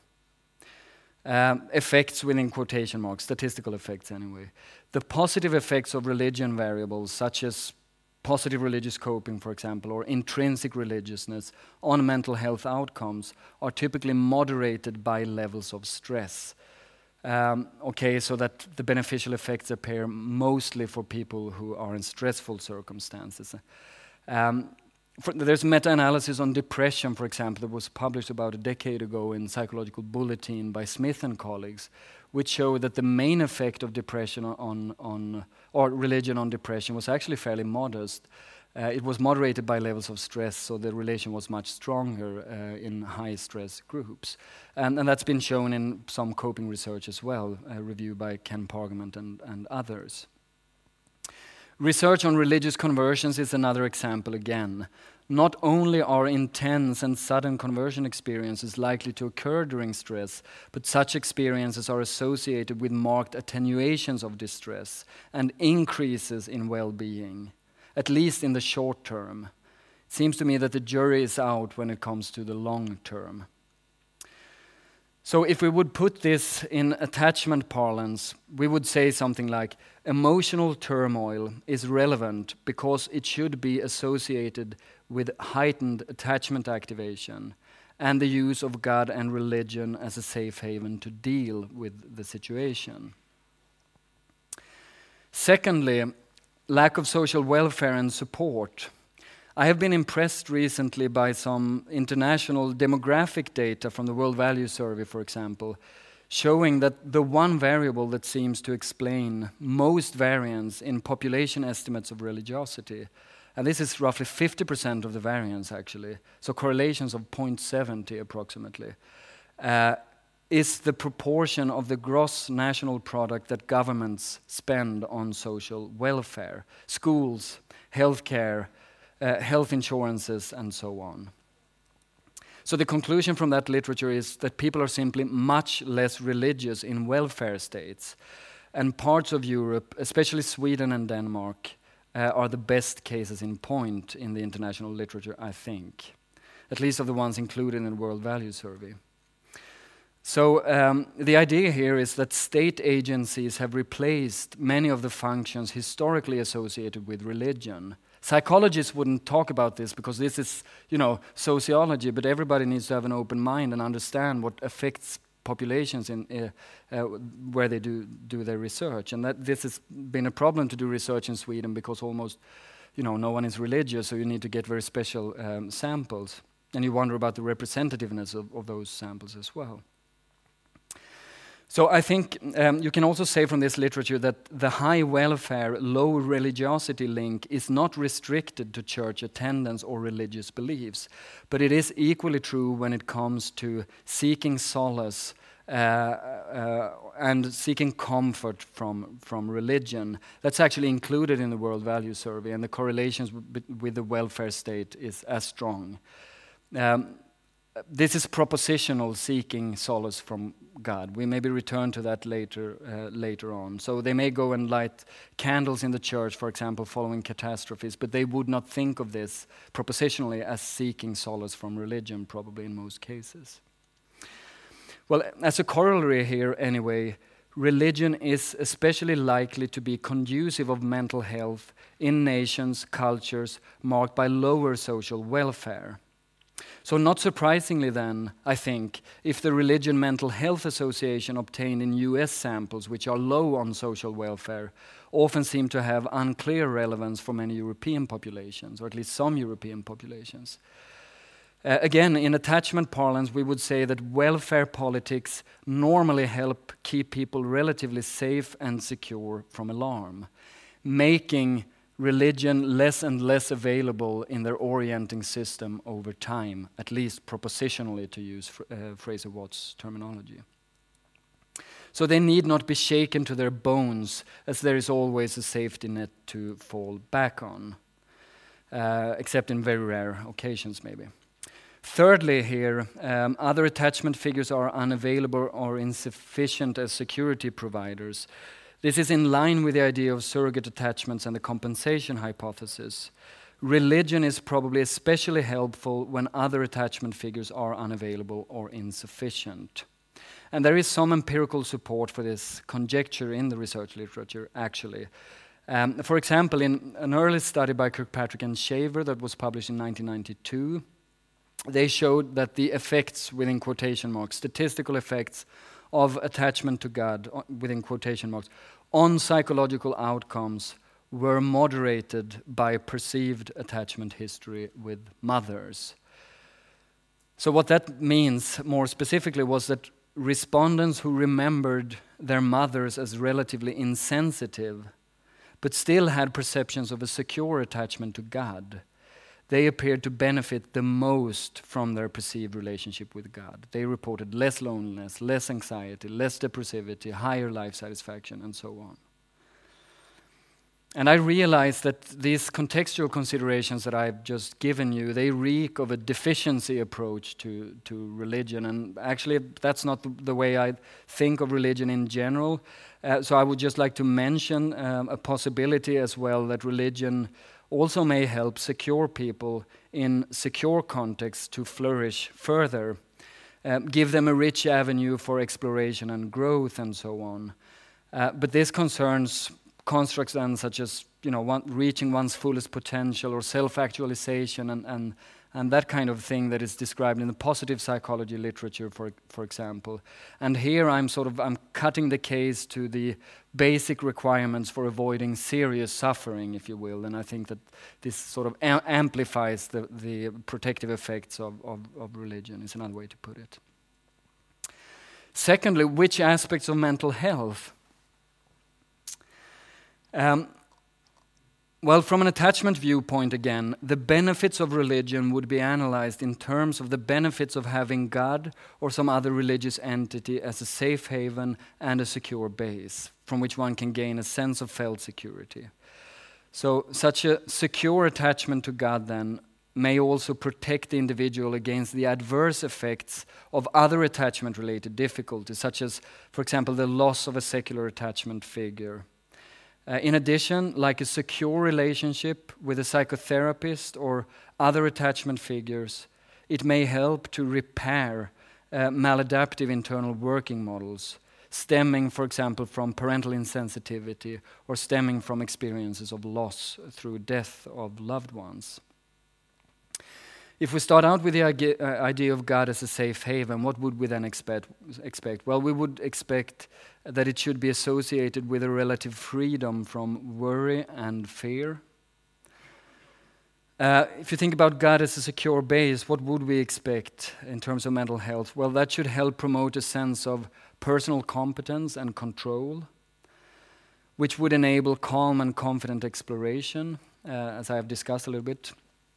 Um, effects within quotation marks, statistical effects anyway. The positive effects of religion variables, such as positive religious coping, for example, or intrinsic religiousness on mental health outcomes are typically moderated by levels of stress. Um, okay, so that the beneficial effects appear mostly for people who are in stressful circumstances. Um, for, there's meta-analysis on depression, for example, that was published about a decade ago in Psychological Bulletin by Smith and colleagues, which showed that the main effect of depression on, on or religion on depression was actually fairly modest. Uh, it was moderated by levels of stress, so the relation was much stronger uh, in high-stress groups. And, and that's been shown in some coping research as well, uh, reviewed by Ken Pargament and, and others. Research on religious conversions is another example again. Not only are intense and sudden conversion experiences likely to occur during stress, but such experiences are associated with marked attenuations of distress and increases in well-being, at least in the short term. It seems to me that the jury is out when it comes to the long term. So if we would put this in attachment parlance, we would say something like, emotional turmoil is relevant because it should be associated with heightened attachment activation, and the use of God and religion as a safe haven to deal with the situation. Secondly, lack of social welfare and support. I have been impressed recently by some international demographic data from the World Value Survey, for example, showing that the one variable that seems to explain most variance in population estimates of religiosity, and this is roughly fifty percent of the variance actually, so correlations of zero point seven zero approximately, uh, is the proportion of the gross national product that governments spend on social welfare, schools, healthcare, uh, health insurances, and so on. So the conclusion from that literature is that people are simply much less religious in welfare states, and parts of Europe, especially Sweden and Denmark, uh, are the best cases in point in the international literature, I think, at least of the ones included in the World Value Survey. So um, the idea here is that state agencies have replaced many of the functions historically associated with religion. Psychologists wouldn't talk about this because this is, you know, sociology, but everybody needs to have an open mind and understand what affects populations in uh, uh, where they do do their research. And that this has been a problem to do research in Sweden because almost, you know, no one is religious, so you need to get very special um, samples. And you wonder about the representativeness of, of those samples as well. So I think um, you can also say from this literature that the high welfare, low religiosity link is not restricted to church attendance or religious beliefs, but it is equally true when it comes to seeking solace uh, uh, and seeking comfort from, from religion. That's actually included in the World Value Survey, and the correlations w- with the welfare state is as strong. Um, This is propositional, seeking solace from God. We maybe return to that later uh, later on. So they may go and light candles in the church, for example, following catastrophes, but they would not think of this propositionally as seeking solace from religion, probably in most cases. Well, as a corollary here anyway, religion is especially likely to be conducive of mental health in nations, cultures marked by lower social welfare. So not surprisingly then, I think, if the Religion Mental Health Association obtained in U S samples, which are low on social welfare, often seem to have unclear relevance for many European populations, or at least some European populations. Uh, again, in attachment parlance, we would say that welfare politics normally help keep people relatively safe and secure from alarm, making religion less and less available in their orienting system over time, at least propositionally, to use uh, Fraser Watts' terminology. So they need not be shaken to their bones, as there is always a safety net to fall back on, uh, except in very rare occasions maybe. Thirdly here, um, other attachment figures are unavailable or insufficient as security providers. This is in line with the idea of surrogate attachments and the compensation hypothesis. Religion is probably especially helpful when other attachment figures are unavailable or insufficient. And there is some empirical support for this conjecture in the research literature, actually. Um, for example, in an early study by Kirkpatrick and Shaver that was published in nineteen ninety-two, they showed that the effects, within quotation marks, statistical effects of attachment to God, within quotation marks, on psychological outcomes were moderated by perceived attachment history with mothers. So what that means more specifically was that respondents who remembered their mothers as relatively insensitive, but still had perceptions of a secure attachment to God, they appeared to benefit the most from their perceived relationship with God. They reported less loneliness, less anxiety, less depressivity, higher life satisfaction, and so on. And I realize that these contextual considerations that I've just given you, they reek of a deficiency approach to, to religion. And actually, that's not the, the way I think of religion in general. Uh, so I would just like to mention um, a possibility as well that religion also may help secure people in secure contexts to flourish further, um, give them a rich avenue for exploration and growth and so on. Uh, but this concerns constructs then such as, you know, one, reaching one's fullest potential or self-actualization and, and, and that kind of thing that is described in the positive psychology literature, for for example. And here I'm sort of I'm cutting the case to the basic requirements for avoiding serious suffering, if you will, and I think that this sort of a- amplifies the, the protective effects of, of, of religion, is another way to put it. Secondly, which aspects of mental health? Um, Well, from an attachment viewpoint again, the benefits of religion would be analyzed in terms of the benefits of having God or some other religious entity as a safe haven and a secure base from which one can gain a sense of felt security. So such a secure attachment to God then may also protect the individual against the adverse effects of other attachment-related difficulties, such as, for example, the loss of a secular attachment figure. Uh, in addition, like a secure relationship with a psychotherapist or other attachment figures, it may help to repair uh, maladaptive internal working models, stemming, for example, from parental insensitivity or stemming from experiences of loss through death of loved ones. If we start out with the idea of God as a safe haven, what would we then expect? expect? Well, we would expect that it should be associated with a relative freedom from worry and fear. Uh, if you think about God as a secure base, what would we expect in terms of mental health? Well, that should help promote a sense of personal competence and control, which would enable calm and confident exploration, uh, as I have discussed a little bit.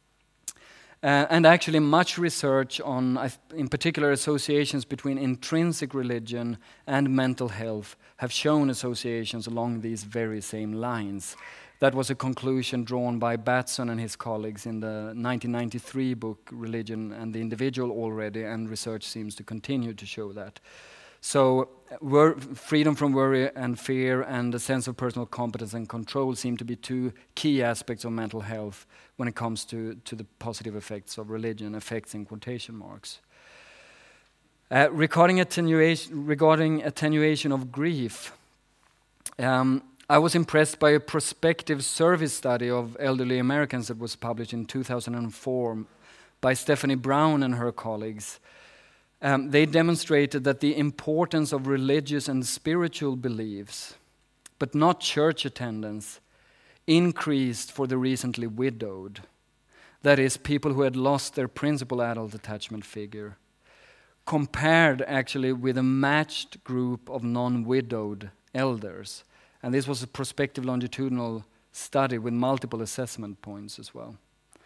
Uh, and actually much research on, uh, in particular, associations between intrinsic religion and mental health have shown associations along these very same lines. That was a conclusion drawn by Batson and his colleagues in the nineteen ninety-three book, Religion and the Individual already, and research seems to continue to show that. So wor- freedom from worry and fear and a sense of personal competence and control seem to be two key aspects of mental health when it comes to, to the positive effects of religion, effects in quotation marks. Uh, regarding, attenuation, regarding attenuation of grief, um, I was impressed by a prospective survey study of elderly Americans that was published in two thousand four by Stephanie Brown and her colleagues. Um, they demonstrated that the importance of religious and spiritual beliefs, but not church attendance, increased for the recently widowed. That is, people who had lost their principal adult attachment figure, compared actually with a matched group of non-widowed elders. And this was a prospective longitudinal study with multiple assessment points as well.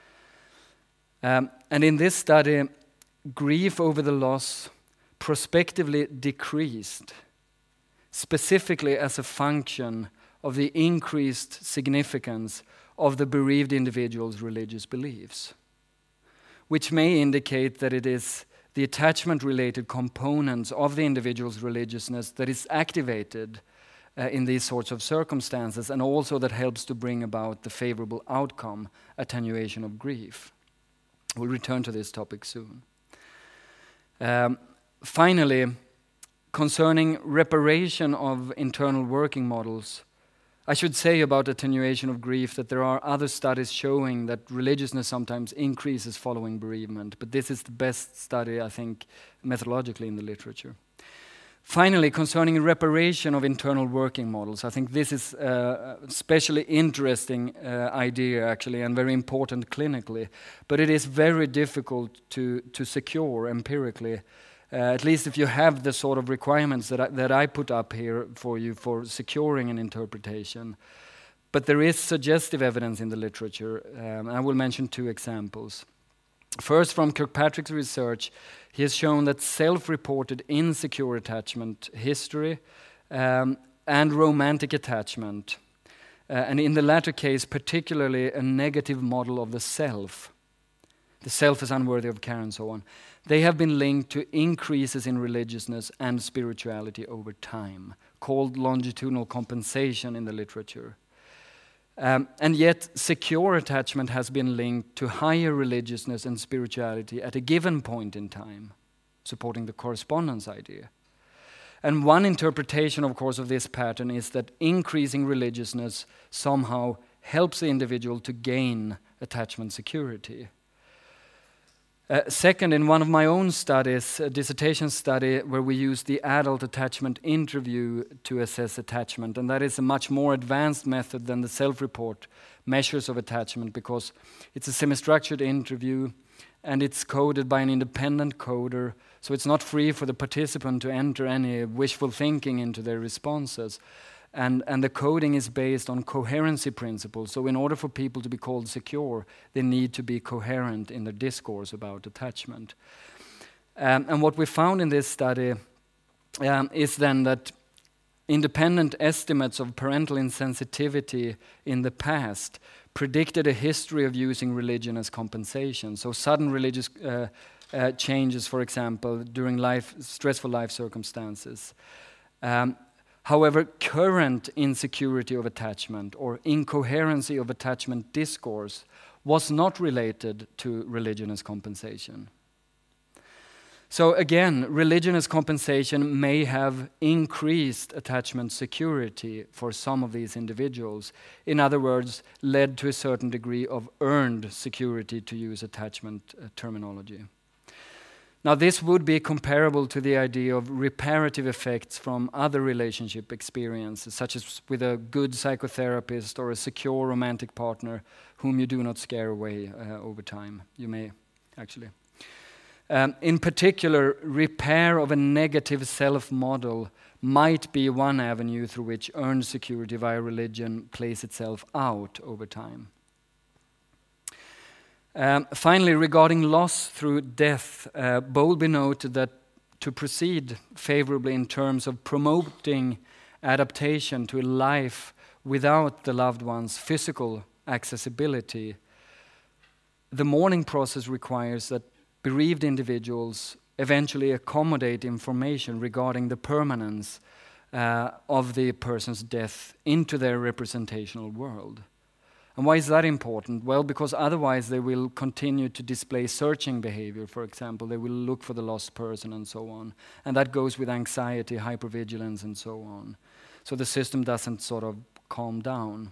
Um, and in this study, grief over the loss prospectively decreased, specifically as a function of the increased significance of the bereaved individual's religious beliefs, which may indicate that it is the attachment-related components of the individual's religiousness that is activated uh, in these sorts of circumstances, and also that helps to bring about the favorable outcome, attenuation of grief. We'll return to this topic soon. Um, finally, concerning reparation of internal working models, I should say about attenuation of grief that there are other studies showing that religiousness sometimes increases following bereavement, but this is the best study, I think, methodologically in the literature. Finally, concerning reparation of internal working models, I think this is uh, a especially interesting uh, idea, actually, and very important clinically, but it is very difficult to, to secure empirically, uh, at least if you have the sort of requirements that I, that I put up here for you for securing an interpretation. But there is suggestive evidence in the literature, um, and I will mention two examples. First, from Kirkpatrick's research, he has shown that self-reported insecure attachment history um, and romantic attachment, uh, and in the latter case, particularly a negative model of the self, the self is unworthy of care and so on, they have been linked to increases in religiousness and spirituality over time, called longitudinal compensation in the literature. Um, and yet, secure attachment has been linked to higher religiousness and spirituality at a given point in time, supporting the correspondence idea. And one interpretation, of course, of this pattern is that increasing religiousness somehow helps the individual to gain attachment security. Uh, second, in one of my own studies, a dissertation study where we use the adult attachment interview to assess attachment, and that is a much more advanced method than the self-report measures of attachment because it's a semi-structured interview and it's coded by an independent coder, so it's not free for the participant to enter any wishful thinking into their responses. And, and the coding is based on coherency principles. So in order for people to be called secure, they need to be coherent in their discourse about attachment. Um, and what we found in this study um, is then that independent estimates of parental insensitivity in the past predicted a history of using religion as compensation. So sudden religious uh, uh, changes, for example, during life, stressful life circumstances. Um, However, current insecurity of attachment or incoherency of attachment discourse was not related to religion as compensation. So again, religion as compensation may have increased attachment security for some of these individuals. In other words, led to a certain degree of earned security, to use attachment uh, terminology. Now, this would be comparable to the idea of reparative effects from other relationship experiences, such as with a good psychotherapist or a secure romantic partner whom you do not scare away uh, over time. You may, actually. Um, in particular, repair of a negative self-model might be one avenue through which earned security via religion plays itself out over time. Um, finally, regarding loss through death, uh, Bowlby noted that to proceed favorably in terms of promoting adaptation to a life without the loved one's physical accessibility, the mourning process requires that bereaved individuals eventually accommodate information regarding the permanence uh, of the person's death into their representational world. And why is that important? Well, because otherwise they will continue to display searching behavior, for example. They will look for the lost person and so on. And that goes with anxiety, hypervigilance, and so on. So the system doesn't sort of calm down.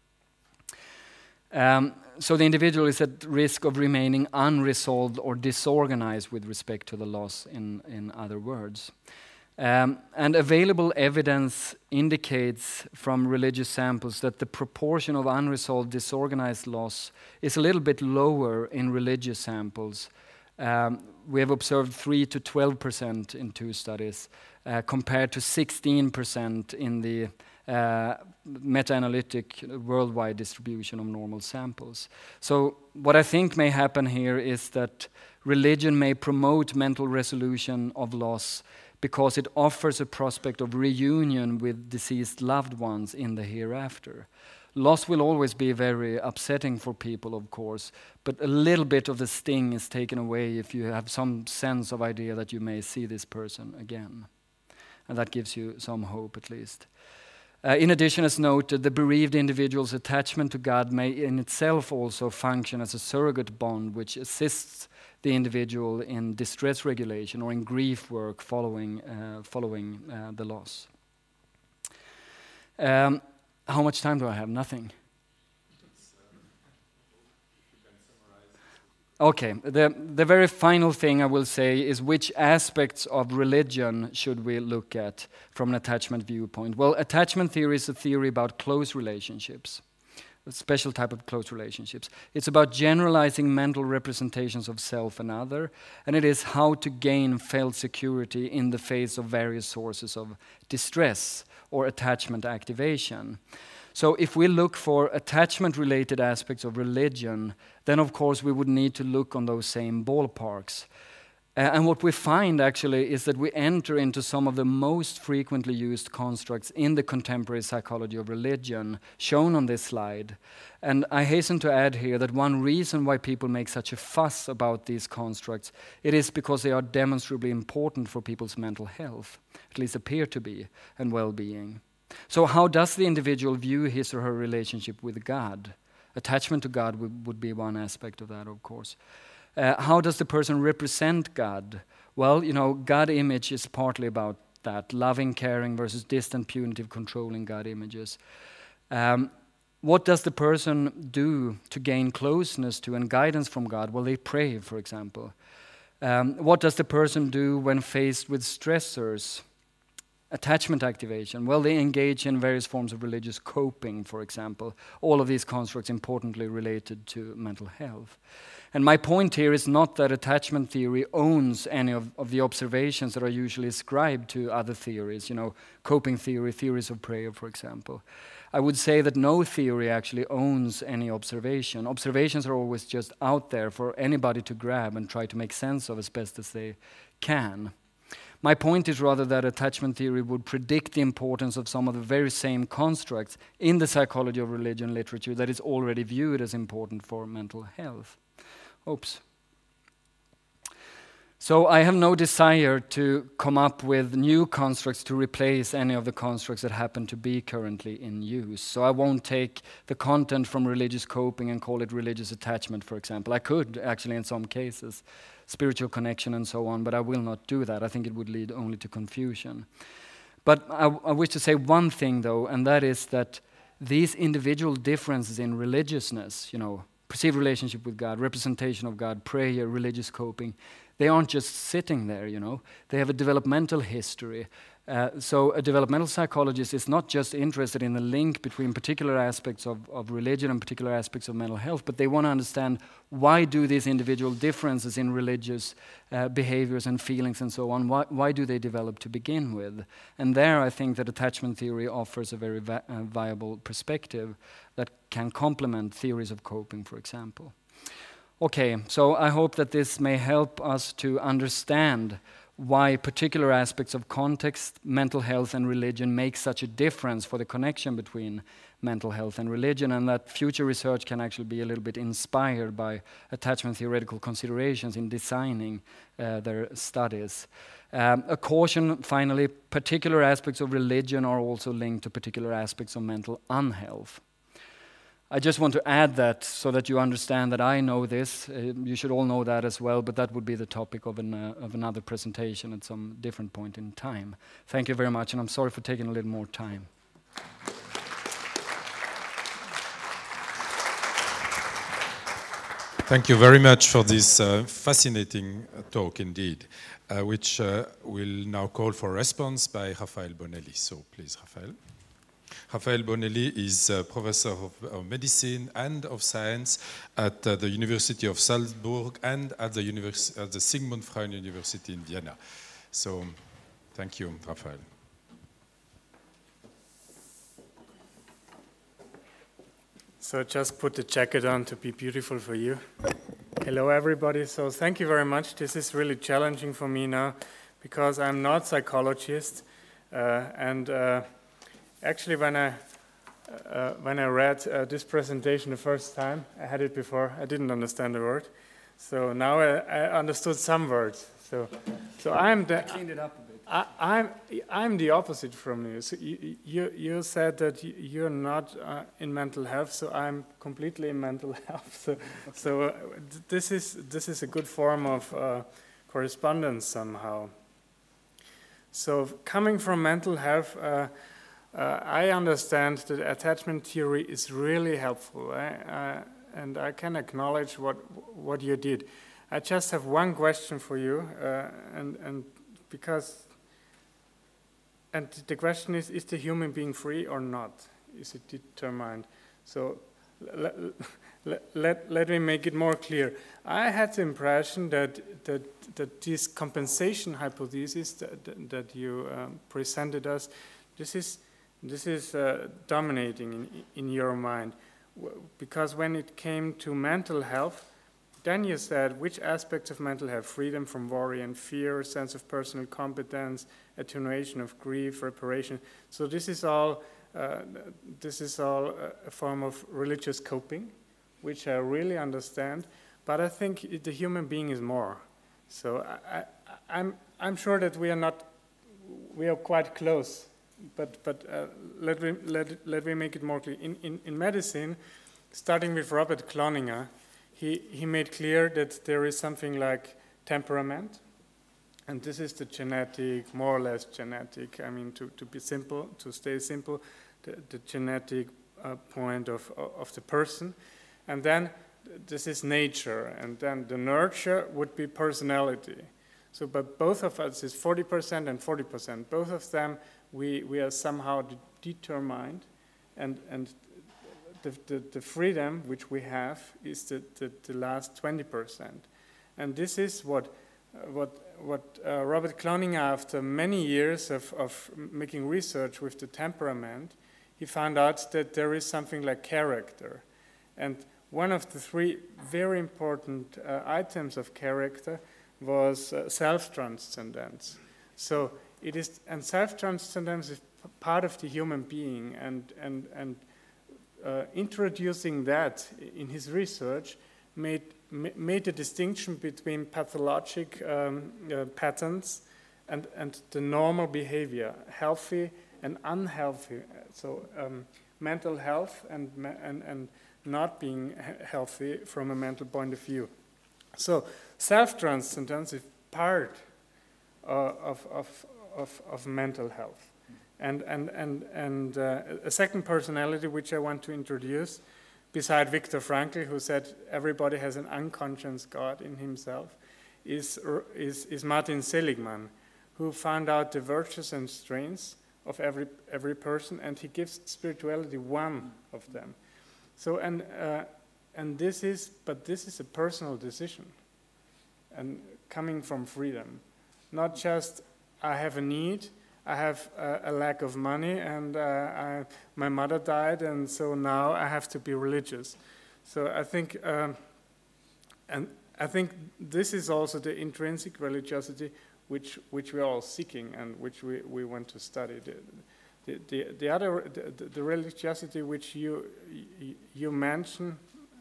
Um, so the individual is at risk of remaining unresolved or disorganized with respect to the loss, in, in other words. Um, and available evidence indicates from religious samples that the proportion of unresolved disorganized loss is a little bit lower in religious samples. Um, we have observed three to twelve percent in two studies, uh, compared to sixteen percent in the uh, meta-analytic worldwide distribution of normal samples. So what I think may happen here is that religion may promote mental resolution of loss because it offers a prospect of reunion with deceased loved ones in the hereafter. Loss will always be very upsetting for people, of course, but a little bit of the sting is taken away if you have some sense of idea that you may see this person again. And that gives you some hope, at least. Uh, in addition, as noted, the bereaved individual's attachment to God may in itself also function as a surrogate bond which assists the individual in distress regulation or in grief work following uh, following uh, the loss. Um, how much time do I have? Nothing. Okay, the, the very final thing I will say is which aspects of religion should we look at from an attachment viewpoint? Well, attachment theory is a theory about close relationships. A special type of close relationships. It's about generalizing mental representations of self and other, and it is how to gain felt security in the face of various sources of distress or attachment activation. So if we look for attachment-related aspects of religion, then of course we would need to look on those same ballparks. Uh, and what we find actually is that we enter into some of the most frequently used constructs in the contemporary psychology of religion, shown on this slide. And I hasten to add here that one reason why people make such a fuss about these constructs, it is because they are demonstrably important for people's mental health, at least appear to be, and well-being. So how does the individual view his or her relationship with God? Attachment to God would, would be one aspect of that, of course. Uh, how does the person represent God? Well, you know, God image is partly about that, loving, caring versus distant, punitive, controlling God images. Um, what does the person do to gain closeness to and guidance from God? Well, they pray, for example. Um, what does the person do when faced with stressors? Attachment activation. Well, they engage in various forms of religious coping, for example. All of these constructs importantly related to mental health. And my point here is not that attachment theory owns any of, of the observations that are usually ascribed to other theories, you know, coping theory, theories of prayer, for example. I would say that no theory actually owns any observation. Observations are always just out there for anybody to grab and try to make sense of as best as they can. My point is rather that attachment theory would predict the importance of some of the very same constructs in the psychology of religion literature that is already viewed as important for mental health. Oops. So I have no desire to come up with new constructs to replace any of the constructs that happen to be currently in use. So I won't take the content from religious coping and call it religious attachment, for example. I could actually in some cases, spiritual connection and so on, but I will not do that. I think it would lead only to confusion. But I, I wish to say one thing though, and that is that these individual differences in religiousness, you know, perceived relationship with God, representation of God, prayer, religious coping, they aren't just sitting there, you know. They have a developmental history. Uh, so a developmental psychologist is not just interested in the link between particular aspects of, of religion and particular aspects of mental health, but they want to understand why do these individual differences in religious uh, behaviors and feelings and so on, why, why do they develop to begin with? And there I think that attachment theory offers a very vi- uh, viable perspective that can complement theories of coping, for example. Okay, so I hope that this may help us to understand why particular aspects of context, mental health, and religion make such a difference for the connection between mental health and religion, and that future research can actually be a little bit inspired by attachment theoretical considerations in designing uh, their studies. Um, a caution, finally, particular aspects of religion are also linked to particular aspects of mental unhealth. I just want to add that so that you understand that I know this. Uh, you should all know that as well, but that would be the topic of, an, uh, of another presentation at some different point in time. Thank you very much, and I'm sorry for taking a little more time. Thank you very much for this uh, fascinating uh, talk indeed, uh, which uh, will now call for response by Raphael Bonelli. So please, Raphael. Raphael Bonelli is a professor of, of medicine and of science at uh, the University of Salzburg and at the, univers- at the Sigmund Freud University in Vienna. So, thank you, Raphael. So just put the jacket on to be beautiful for you. Hello, everybody. So thank you very much. This is really challenging for me now because I'm not a psychologist, uh, and uh, Actually, when I uh, when I read uh, this presentation the first time, I had it before. I didn't understand the word, so now I, I understood some words. So, so I'm the. I cleaned it up a bit. I, I'm I'm the opposite from you. So you you, you said that you're not uh, in mental health, so I'm completely in mental health. So so uh, this is this is a good form of uh, correspondence somehow. So coming from mental health. Uh, Uh, I understand that attachment theory is really helpful, eh? uh, and I can acknowledge what what you did. I just have one question for you, uh, and and because and the question is: is the human being free or not? Is it determined? So let let let, let me make it more clear. I had the impression that that that this compensation hypothesis that that you um, presented us, this is. This is uh, dominating in, in your mind, because when it came to mental health, then you said which aspects of mental health: freedom from worry and fear, sense of personal competence, attenuation of grief, reparation. So this is all uh, this is all a form of religious coping, which I really understand. But I think the human being is more. So I, I, I'm I'm sure that we are not we are quite close. But but uh, let me let let me make it more clear. In, in in medicine, starting with Robert Cloninger, he he made clear that there is something like temperament, and this is the genetic, more or less genetic. I mean, to, to be simple, to stay simple, the, the genetic uh, point of, of the person. And then this is nature, and then the nurture would be personality. So, but both of us is forty percent and forty percent. Both of them, we, we are somehow de determined, and, and the, the, the freedom which we have is the, the, the last twenty percent. And this is what, uh, what, what uh, Robert Cloninger, after many years of, of making research with the temperament, he found out that there is something like character. And one of the three very important uh, items of character was uh, self-transcendence. So it is, and self-transcendence is p part of the human being, and and and uh, introducing that in his research made made a distinction between pathologic um, uh, patterns and and the normal behavior, healthy and unhealthy. So um, mental health and and and not being healthy from a mental point of view. So self-transcendence is part uh, of, of, of, of mental health. And, and, and, and uh, a second personality which I want to introduce, beside Viktor Frankl, who said everybody has an unconscious God in himself, is, is, is Martin Seligman, who found out the virtues and strengths of every, every person, and he gives spirituality one of them. So, and, uh, and this is, but this is a personal decision, and coming from freedom. Not just, I have a need, I have a, a lack of money, and uh, I, my mother died, and so now I have to be religious. So I think, um, and I think this is also the intrinsic religiosity which, which we are all seeking and which we, we want to study. The, The, the, the other, the, the religiosity which you, you, you mention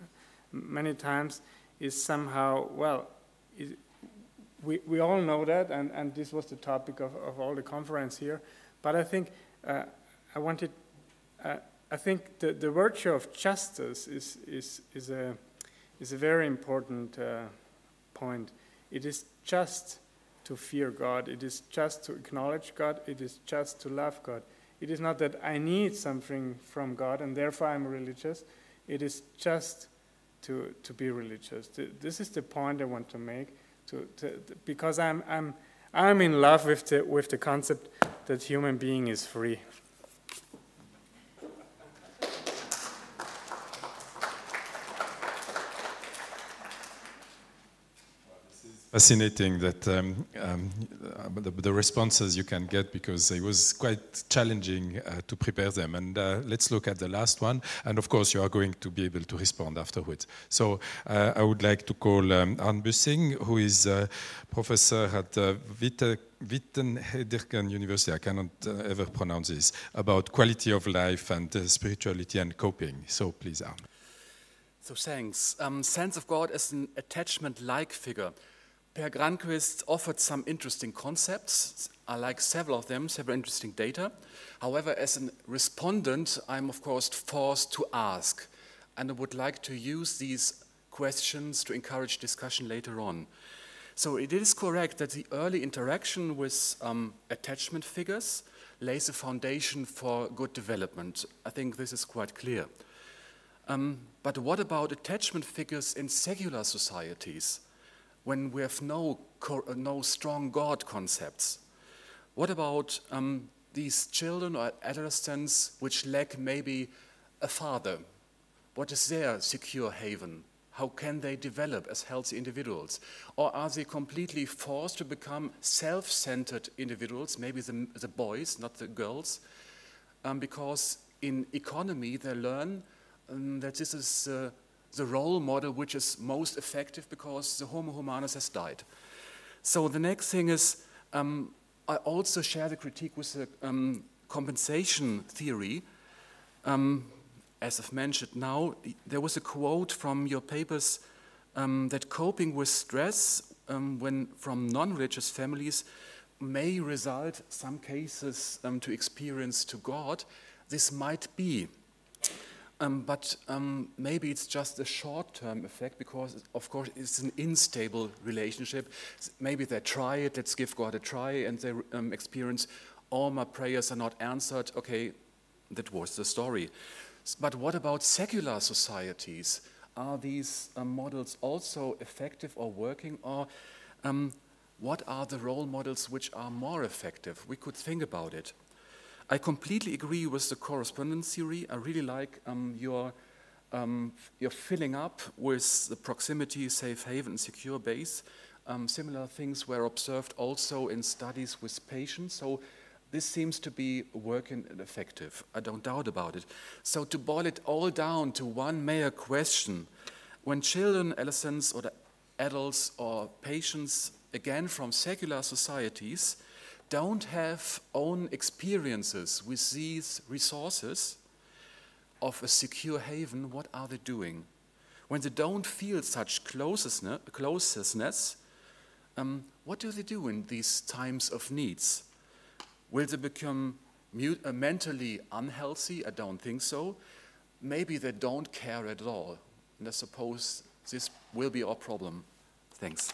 many times is somehow, well, it, we, we all know that, and, and this was the topic of, of all the conference here, but I think uh, I wanted, uh, I think the, the virtue of justice is, is, is, a, is a very important uh, point. It is just to fear God, it is just to acknowledge God, it is just to love God. It is not that I need something from God and therefore I'm religious. It is just to, to be religious. This is the point I want to make, to, to, because I'm, I'm, I'm in love with the, with the concept that human being is free. Fascinating that um, um, the, the responses you can get, because it was quite challenging uh, to prepare them. And uh, let's look at the last one. And of course, you are going to be able to respond afterwards. So uh, I would like to call um, Arne Bussing, who is a professor at uh, Wittenherdingen University. I cannot uh, ever pronounce this, about quality of life and uh, spirituality and coping. So please, Arne. So thanks. Um, sense of God as an attachment-like figure. Per Granquist offered some interesting concepts. I like several of them, several interesting data. However, as a respondent, I'm of course forced to ask, and I would like to use these questions to encourage discussion later on. So it is correct that the early interaction with um, attachment figures lays a foundation for good development. I think this is quite clear. Um, but what about attachment figures in secular societies, when we have no, no strong God concepts? What about um, these children or adolescents which lack maybe a father? What is their secure haven? How can they develop as healthy individuals? Or are they completely forced to become self-centered individuals, maybe the, the boys, not the girls, um, because in economy they learn um, that this is uh, the role model which is most effective because the Homo humanus has died. So the next thing is, um, I also share the critique with the um, compensation theory. Um, as I've mentioned now, there was a quote from your papers um, that coping with stress um, when from non-religious families may result, some cases, um, to experience to God. This might be. Um, but um, maybe it's just a short-term effect because, of course, it's an unstable relationship. Maybe they try it, let's give God a try, and they um, experience, all my prayers are not answered. Okay, that was the story. S- But what about secular societies? Are these um, models also effective or working, or um, what are the role models which are more effective? We could think about it. I completely agree with the correspondence theory. I really like um, your, um, your filling up with the proximity, safe haven, secure base. Um, similar things were observed also in studies with patients. So this seems to be working and effective. I don't doubt about it. So to boil it all down to one major question, when children, adolescents, or the adults or patients, again from secular societies, don't have own experiences with these resources of a secure haven, what are they doing? When they don't feel such closeness, closeness um, what do they do in these times of needs? Will they become mute, uh, mentally unhealthy? I don't think so. Maybe they don't care at all. And I suppose this will be our problem. Thanks.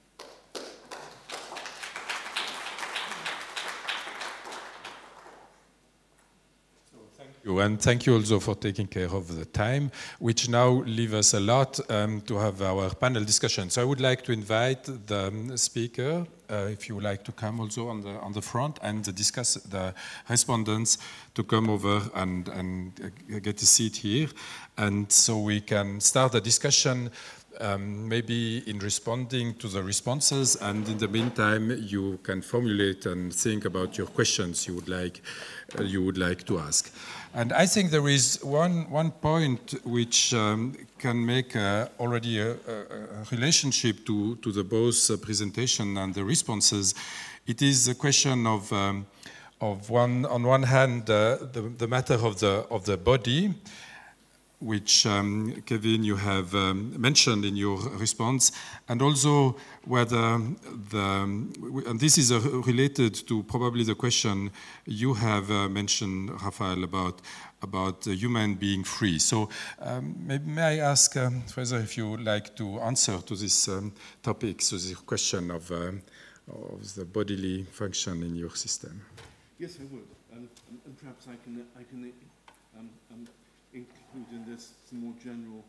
You, and thank you also for taking care of the time, which now leaves us a lot um, to have our panel discussion. So I would like to invite the um, speaker, uh, if you would like to come also on the on the front, and discuss the respondents to come over and, and uh, get a seat here. And so we can start the discussion um, maybe in responding to the responses, and in the meantime you can formulate and think about your questions you would like, uh, you would like to ask. And I think there is one, one point which um, can make uh, already a, a, a relationship to, to the both uh, presentation and the responses. It is a question of, um, of one, on one hand, uh, the, the matter of the, of the body, which, um, Kevin, you have um, mentioned in your response, and also whether the, and this is uh, related to probably the question you have uh, mentioned, Raphael, about, about the human being free. So um, may, may I ask, um, Fraser, if you would like to answer to this um, topic, so this question of, um, of the bodily function in your system? Yes, I would, and, and perhaps I can, I can um, um, include in this some more general.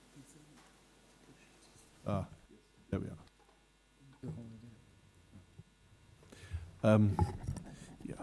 Ah, there we are. Um, yeah.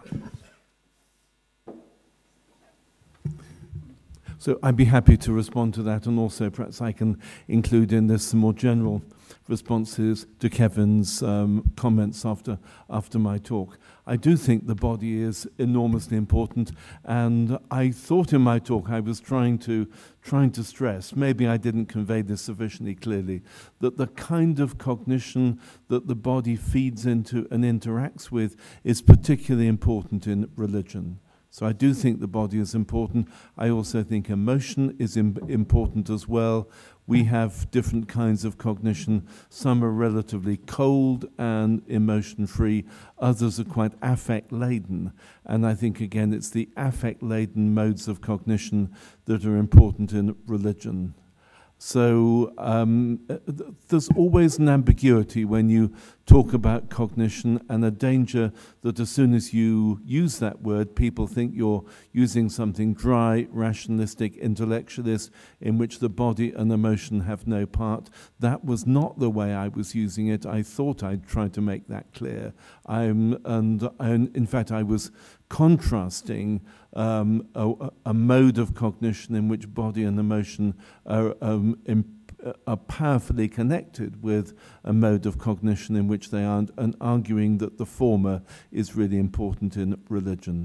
So I'd be happy to respond to that, and also perhaps I can include in this some more general responses to Kevin's um, comments after after my talk. I do think the body is enormously important, and I thought in my talk I was trying to trying to stress, maybe I didn't convey this sufficiently clearly, that the kind of cognition that the body feeds into and interacts with is particularly important in religion. So I do think the body is important. I also think emotion is im- important as well. We have different kinds of cognition. Some are relatively cold and emotion-free. Others are quite affect-laden. And I think, again, it's the affect-laden modes of cognition that are important in religion. So um, th- there's always an ambiguity when you talk about cognition, and a danger that as soon as you use that word, people think you're using something dry, rationalistic, intellectualist, in which the body and emotion have no part. That was not the way I was using it. I thought I'd try to make that clear. I'm, and, and in fact, I was contrasting um, a, a mode of cognition in which body and emotion are, um, imp- are powerfully connected with a mode of cognition in which they aren't, and arguing that the former is really important in religion.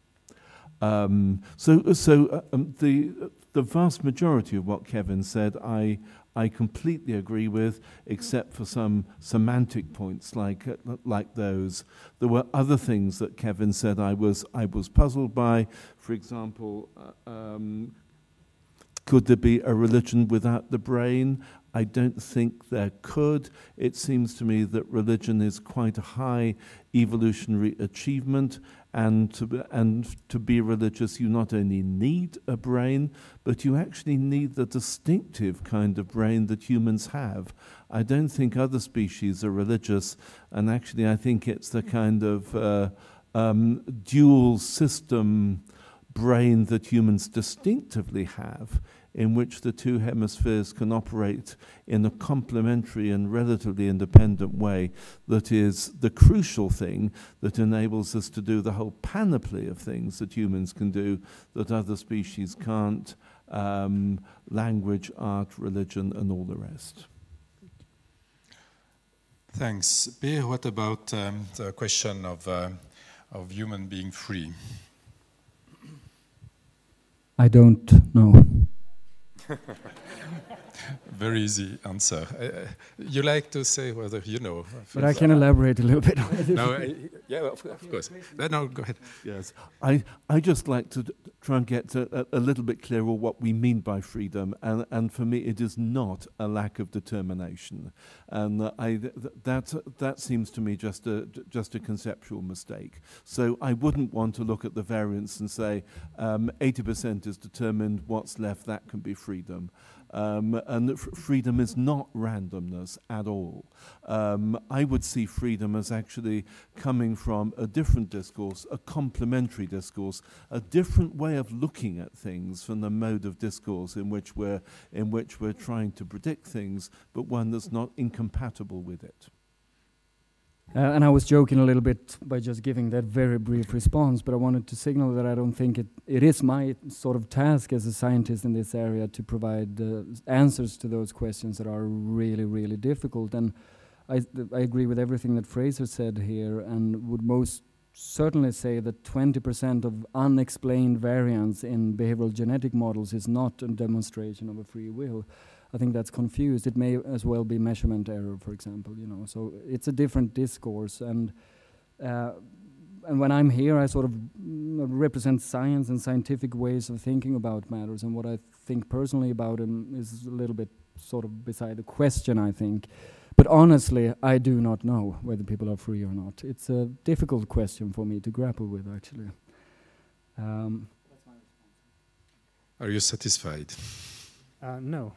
Um, so so uh, um, the, the vast majority of what Kevin said, I I completely agree with, except for some semantic points like uh, like those. There were other things that Kevin said I was I was puzzled by. For example, uh, um, could there be a religion without the brain? I don't think there could. It seems to me that religion is quite a high evolutionary achievement, and to be, and to be religious, you not only need a brain, but you actually need the distinctive kind of brain that humans have. I don't think other species are religious, and actually I think it's the kind of uh, um, dual system brain that humans distinctively have, in which the two hemispheres can operate in a complementary and relatively independent way, that is the crucial thing that enables us to do the whole panoply of things that humans can do that other species can't, um, language, art, religion, and all the rest. Thanks. Bir, what about um, the question of, uh, of human being free? I don't know. Very easy answer. Uh, you like to say whether you know? But I can elaborate a little bit on it. No, I, yeah, of, of course. No, no, go ahead. Yes, I I just like to d- try and get to a, a little bit clearer what we mean by freedom, and and for me it is not a lack of determination, and uh, I th- that that seems to me just a just a conceptual mistake. So I wouldn't want to look at the variance and say um, eighty percent is determined, what's left, that can be freedom. Um, and f- freedom is not randomness at all. Um, I would see freedom as actually coming from a different discourse, a complementary discourse, a different way of looking at things from the mode of discourse in which we're in which we're trying to predict things, but one that's not incompatible with it. Uh, and I was joking a little bit by just giving that very brief response, but I wanted to signal that I don't think it, it is my sort of task as a scientist in this area to provide uh, answers to those questions that are really, really difficult. And I, th- I agree with everything that Fraser said here, and would most certainly say that twenty percent of unexplained variance in behavioral genetic models is not a demonstration of a free will. I think that's confused. It may as well be measurement error, for example. You know, so it's a different discourse. And uh, and when I'm here, I sort of mm, represent science and scientific ways of thinking about matters. And what I think personally about them is a little bit sort of beside the question, I think. But honestly, I do not know whether people are free or not. It's a difficult question for me to grapple with, actually. Um, Are you satisfied? Uh, no,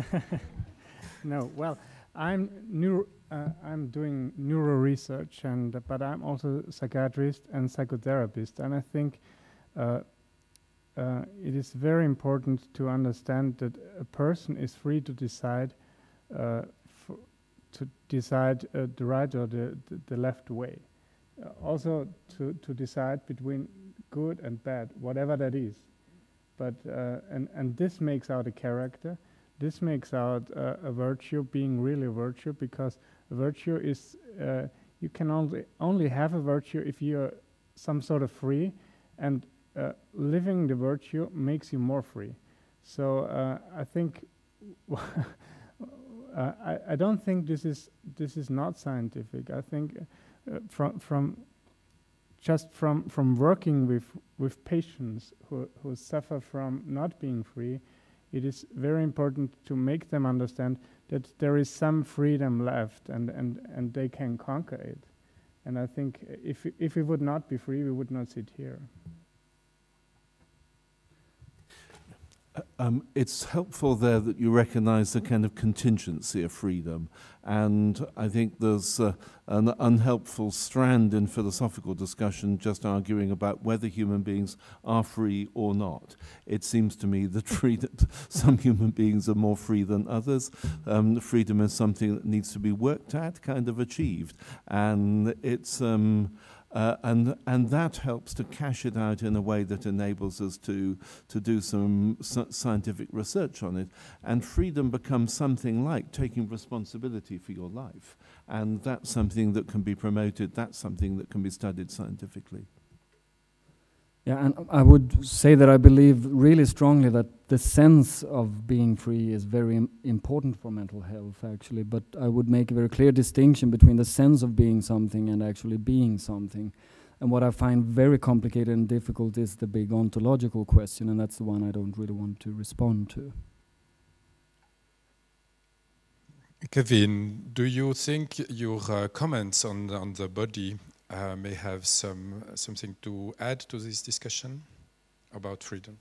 no. Well, I'm neuro, uh, I'm doing neuro research, and uh, but I'm also a psychiatrist and psychotherapist, and I think uh, uh, it is very important to understand that a person is free to decide, uh, f- to decide uh, the right or the the, the left way, uh, also to to decide between good and bad, whatever that is. But uh, and and this makes out a character. This makes out uh, a virtue being really a virtue, because a virtue is uh, you can only only have a virtue if you're some sort of free, and uh, living the virtue makes you more free. So uh, I think uh, I I don't think this is this is not scientific. I think uh, from from just from, from working with, with patients who, who suffer from not being free, it is very important to make them understand that there is some freedom left, and, and, and they can conquer it. And I think if, if we would not be free, we would not sit here. Uh, Um, it's helpful there that you recognize the kind of contingency of freedom. And I think there's uh, an unhelpful strand in philosophical discussion just arguing about whether human beings are free or not. It seems to me that freedom, some human beings are more free than others. Um, freedom is something that needs to be worked at, kind of achieved. And it's... Um, Uh, and and that helps to cash it out in a way that enables us to to do some scientific research on it. And freedom becomes something like taking responsibility for your life. And that's something that can be promoted. That's something that can be studied scientifically. Yeah, and I would say that I believe really strongly that the sense of being free is very im- important for mental health, actually. But I would make a very clear distinction between the sense of being something and actually being something. And what I find very complicated and difficult is the big ontological question, and that's the one I don't really want to respond to. Kevin, do you think your uh, comments on on the body Uh, may have some uh, something to add to this discussion about freedom?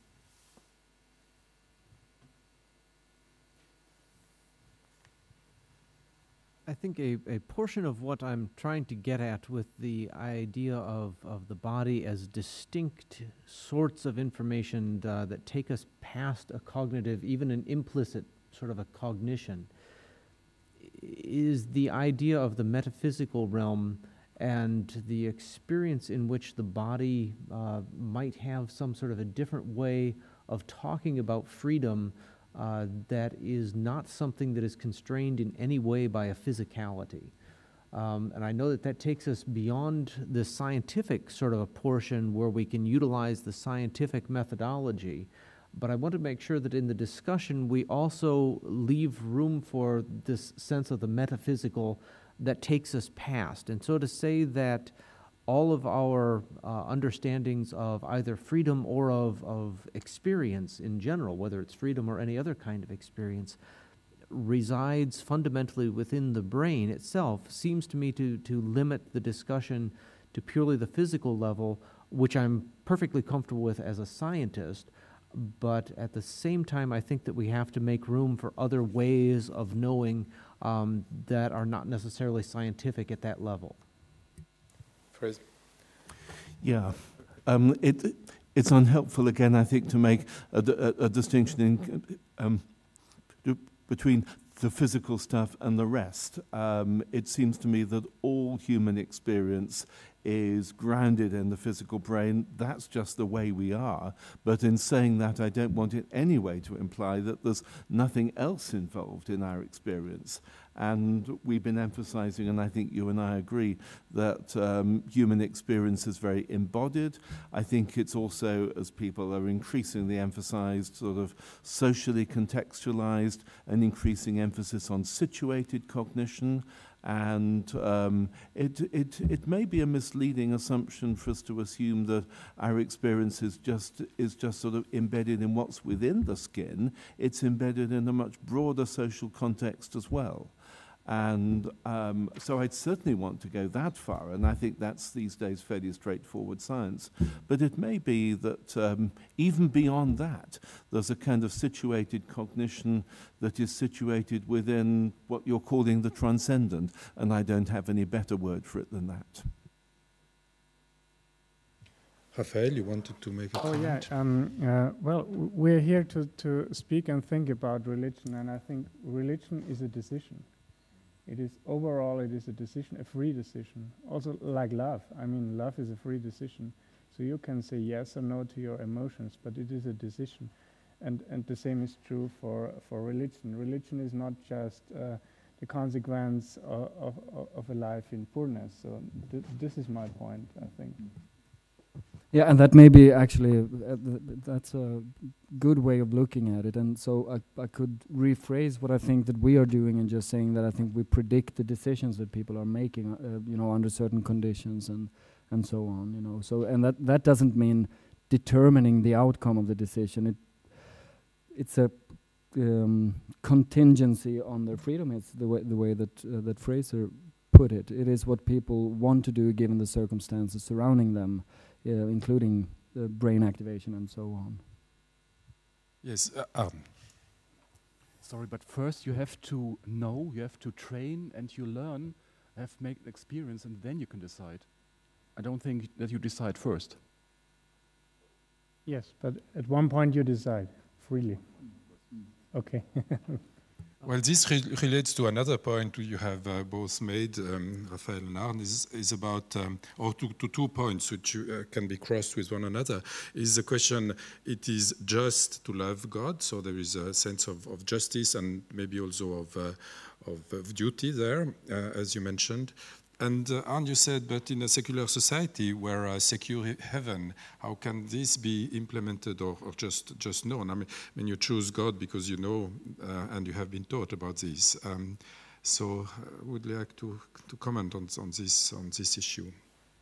I think a, a portion of what I'm trying to get at with the idea of, of the body as distinct sorts of information uh, that take us past a cognitive, even an implicit sort of a cognition, is the idea of the metaphysical realm and the experience in which the body uh, might have some sort of a different way of talking about freedom uh, that is not something that is constrained in any way by a physicality. Um, and I know that that takes us beyond the scientific sort of a portion where we can utilize the scientific methodology, but I want to make sure that in the discussion we also leave room for this sense of the metaphysical that takes us past. And so to say that all of our uh, understandings of either freedom or of, of experience in general, whether it's freedom or any other kind of experience, resides fundamentally within the brain itself, seems to me to, to limit the discussion to purely the physical level, which I'm perfectly comfortable with as a scientist. But at the same time, I think that we have to make room for other ways of knowing um, that are not necessarily scientific at that level. Fraser. Yeah, um, it, it's unhelpful again, I think, to make a, a, a distinction in, um, between the physical stuff and the rest. Um, it seems to me that all human experience is grounded in the physical brain. That's just the way we are. But in saying that, I don't want in any way to imply that there's nothing else involved in our experience. And we've been emphasizing, and I think you and I agree, that um, human experience is very embodied. I think it's also, as people are increasingly emphasized, sort of socially contextualized, an increasing emphasis on situated cognition. And um, it, it, it may be a misleading assumption for us to assume that our experience is just, is just sort of embedded in what's within the skin. It's embedded in a much broader social context as well. And um, so I'd certainly want to go that far, and I think that's these days fairly straightforward science. But it may be that um, even beyond that, there's a kind of situated cognition that is situated within what you're calling the transcendent, and I don't have any better word for it than that. Raphael, you wanted to make a Oh comment? yeah, um, uh, well, w- we're here to, to speak and think about religion, and I think religion is a decision. It is overall, it is a decision, a free decision. Also like love. I mean, love is a free decision. So you can say yes or no to your emotions, but it is a decision. And and the same is true for, for religion. Religion is not just uh, the consequence of, of, of a life in poorness. So th- this is my point, I think. Yeah, and that may be actually, uh, th- th- that's a good way of looking at it. And so I, I could rephrase what I think that we are doing and just saying that I think we predict the decisions that people are making, uh, you know, under certain conditions and, and so on, you know. So, and that, that doesn't mean determining the outcome of the decision. It It's a um, contingency on their freedom. It's the way, the way that, uh, that Fraser put it. It is what people want to do given the circumstances surrounding them. Uh, including the brain activation and so on. Yes, uh, Arne. Sorry, but first you have to know, you have to train, and you learn, have make an experience, and then you can decide. I don't think that you decide first. Yes, but at one point you decide freely. Okay. Well, this re relates to another point you have uh, both made, um, Raphael and Arne, is, is about, um, or to, to two points which you, uh, can be crossed with one another, is the question, it is just to love God, so there is a sense of, of justice and maybe also of, uh, of, of duty there, uh, as you mentioned. And uh, Arne, you said, but in a secular society where a secure heaven, how can this be implemented or, or just just known? I mean, when you choose God because you know uh, and you have been taught about this. Um, so, I would like to to comment on on this on this issue.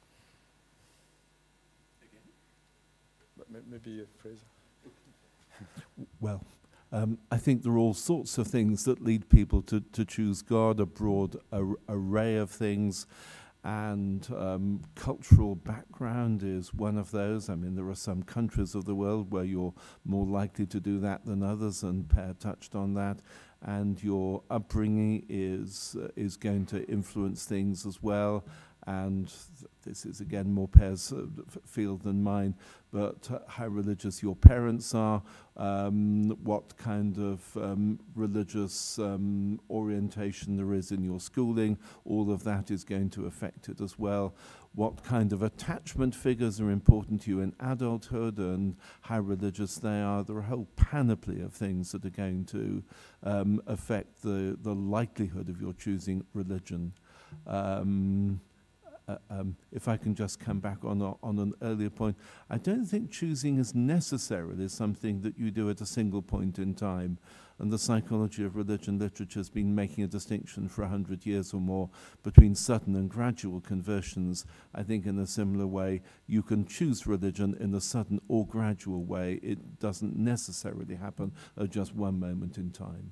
Again, maybe uh, Fraser. Well, um, I think there are all sorts of things that lead people to, to choose God, a broad ar array of things, and um, cultural background is one of those. I mean, there are some countries of the world where you're more likely to do that than others, and Per touched on that. and your upbringing is uh, is going to influence things as well. And th- this is again more Per's uh, f- field than mine, but uh, how religious your parents are, um, what kind of um, religious um, orientation there is in your schooling, all of that is going to affect it as well. What kind of attachment figures are important to you in adulthood and how religious they are. There are a whole panoply of things that are going to um, affect the, the likelihood of your choosing religion. Um, Uh, um, if I can just come back on a, on an earlier point, I don't think choosing is necessarily something that you do at a single point in time. And the psychology of religion literature has been making a distinction for a hundred years or more between sudden and gradual conversions. I think in a similar way, you can choose religion in a sudden or gradual way. It doesn't necessarily happen at just one moment in time.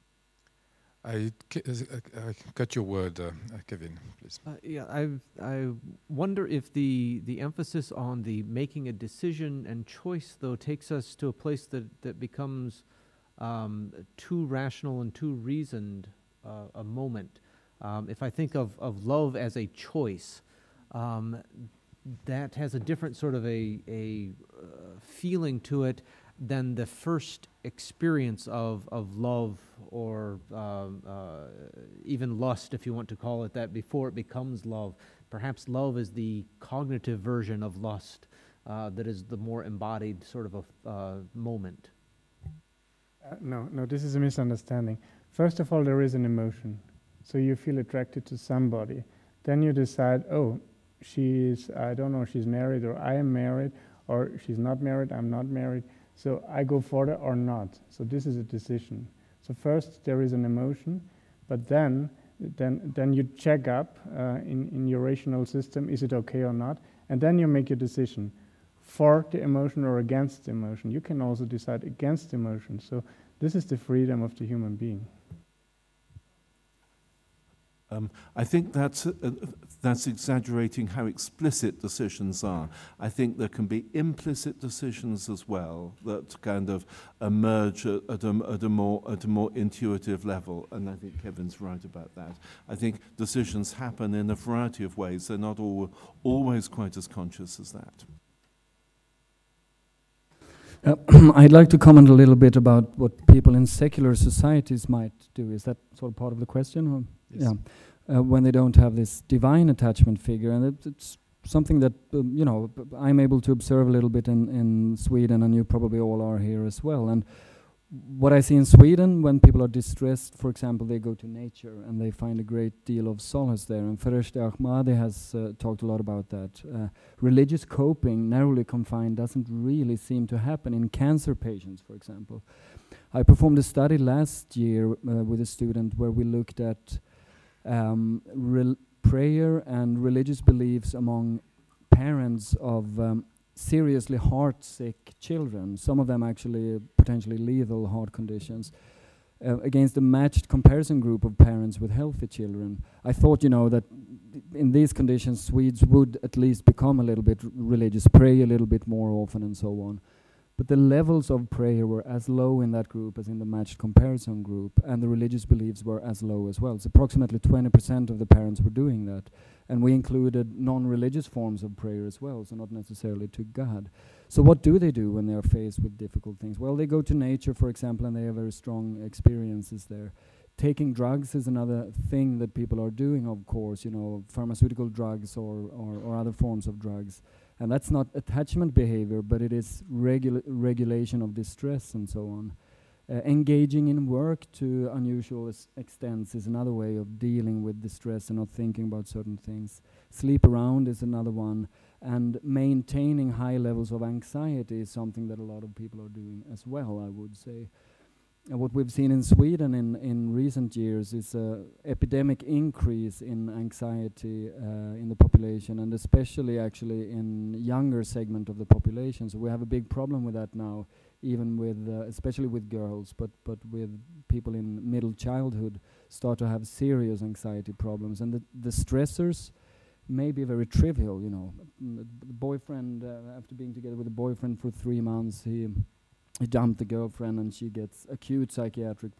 I, I got your word, uh, Kevin, please. Uh, yeah, I I wonder if the the emphasis on the making a decision and choice, though, takes us to a place that that becomes um, too rational and too reasoned uh, a moment. Um, if I think of of love as a choice, um, that has a different sort of a a uh, feeling to it than the first experience of, of love or um, uh, even lust, if you want to call it that, before it becomes love. Perhaps love is the cognitive version of lust uh, that is the more embodied sort of a uh, moment. Uh, no, no, this is a misunderstanding. First of all, there is an emotion. So you feel attracted to somebody. Then you decide, oh, she's, I don't know, she's married or I am married, or she's not married, I'm not married. So I go further or not. So this is a decision. So first there is an emotion, but then then then you check up uh, in, in your rational system, is it okay or not? And then you make your decision for the emotion or against the emotion. You can also decide against the emotion. So this is the freedom of the human being. Um, I think that's, uh, that's exaggerating how explicit decisions are. I think there can be implicit decisions as well that kind of emerge at, at, a, at, a more, at a more intuitive level, and I think Kevin's right about that. I think decisions happen in a variety of ways. They're not all, always quite as conscious as that. Uh, I'd like to comment a little bit about what people in secular societies might do. Is that sort of part of the question? Or? Yes. Yeah. Uh, when they don't have this divine attachment figure, and it, it's something that um, you know I'm able to observe a little bit in, in Sweden, and you probably all are here as well. And what I see in Sweden, when people are distressed, for example, they go to nature and they find a great deal of solace there. And Fereshteh Ahmadi has uh, talked a lot about that. Uh, religious coping, narrowly confined, doesn't really seem to happen in cancer patients, for example. I performed a study last year uh, with a student where we looked at Um, rel prayer and religious beliefs among parents of um, seriously heart-sick children, some of them actually uh, potentially lethal heart conditions, uh, against a matched comparison group of parents with healthy children. I thought, you know, that in these conditions Swedes would at least become a little bit religious, pray a little bit more often and so on. But the levels of prayer were as low in that group as in the matched comparison group, and the religious beliefs were as low as well. So approximately twenty percent of the parents were doing that. And we included non-religious forms of prayer as well, so not necessarily to God. So what do they do when they are faced with difficult things? Well, they go to nature, for example, and they have very strong experiences there. Taking drugs is another thing that people are doing, of course, you know, pharmaceutical drugs or, or, or other forms of drugs. And that's not attachment behavior, but it is regula regulation of distress and so on. Uh, engaging in work to unusual extents is another way of dealing with distress and not thinking about certain things. Sleep around is another one. And maintaining high levels of anxiety is something that a lot of people are doing as well, I would say. And what we've seen in Sweden in, in recent years is an epidemic increase in anxiety uh, in the population, and especially actually in younger segment of the population. So we have a big problem with that now, even with, uh, especially with girls, but, but with people in middle childhood start to have serious anxiety problems. And the, the stressors may be very trivial, you know. Mm, the boyfriend, uh, after being together with a boyfriend for three months, he... He dumped the girlfriend and she gets acute psychiatric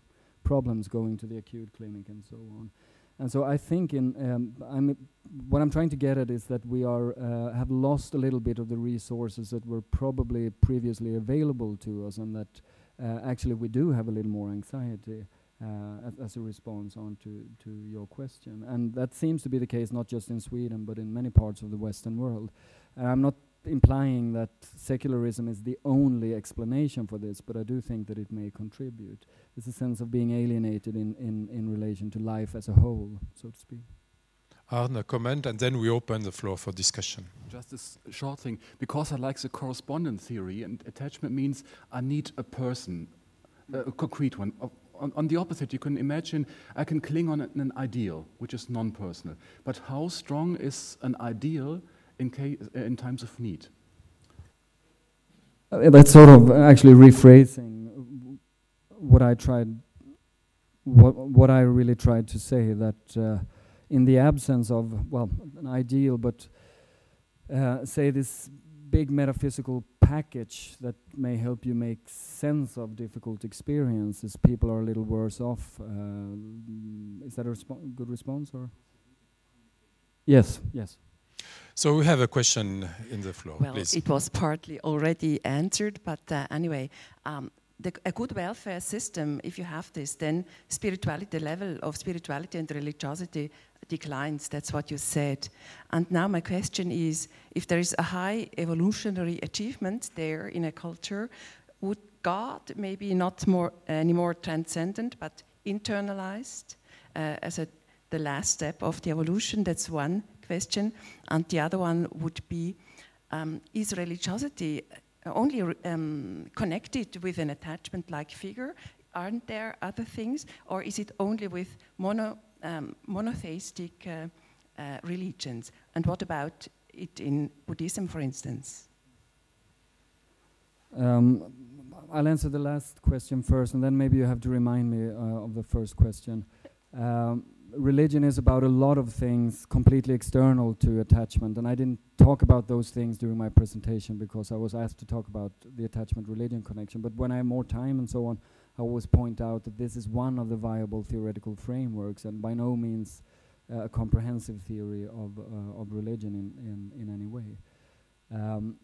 problems going to the acute clinic and so on. And so I think in um, I'm what I'm trying to get at is that we are uh, have lost a little bit of the resources that were probably previously available to us, and that uh, actually we do have a little more anxiety uh, as, as a response on to, to your question. And that seems to be the case not just in Sweden but in many parts of the Western world. And I'm not implying that secularism is the only explanation for this, but I do think that it may contribute. It's a sense of being alienated in, in, in relation to life as a whole, so to speak. Arne, a comment, and then we open the floor for discussion. Just a s- short thing, because I like the correspondence theory, and attachment means I need a person, uh, a concrete one. O- on, on the opposite, you can imagine I can cling on an ideal, which is non-personal. But how strong is an ideal in, case, uh, in times of need? Uh, that's sort of actually rephrasing what I tried, what what I really tried to say, that uh, in the absence of, well, an ideal, but uh, say this big metaphysical package that may help you make sense of difficult experiences, people are a little worse off. Uh, is that a respo- good response, or? Yes, yes. So we have a question in the floor, Well, please. it was partly already answered, but uh, anyway, um, the, a good welfare system, if you have this, then spirituality, the level of spirituality and religiosity declines. That's what you said. And now my question is, if there is a high evolutionary achievement there in a culture, would God maybe not more anymore transcendent, but internalized uh, as a, the last step of the evolution? That's one question. And the other one would be, um, is religiosity only um, connected with an attachment-like figure? Aren't there other things? Or is it only with mono, um, monotheistic uh, uh, religions? And what about it in Buddhism, for instance? Um, I'll answer the last question first, and then maybe you have to remind me uh, of the first question. Um, religion is about a lot of things completely external to attachment, and I didn't talk about those things during my presentation because I was asked to talk about the attachment-religion connection. But when I have more time and so on, I always point out that this is one of the viable theoretical frameworks, and by no means uh, a comprehensive theory of uh, of religion in, in, in any way. Um,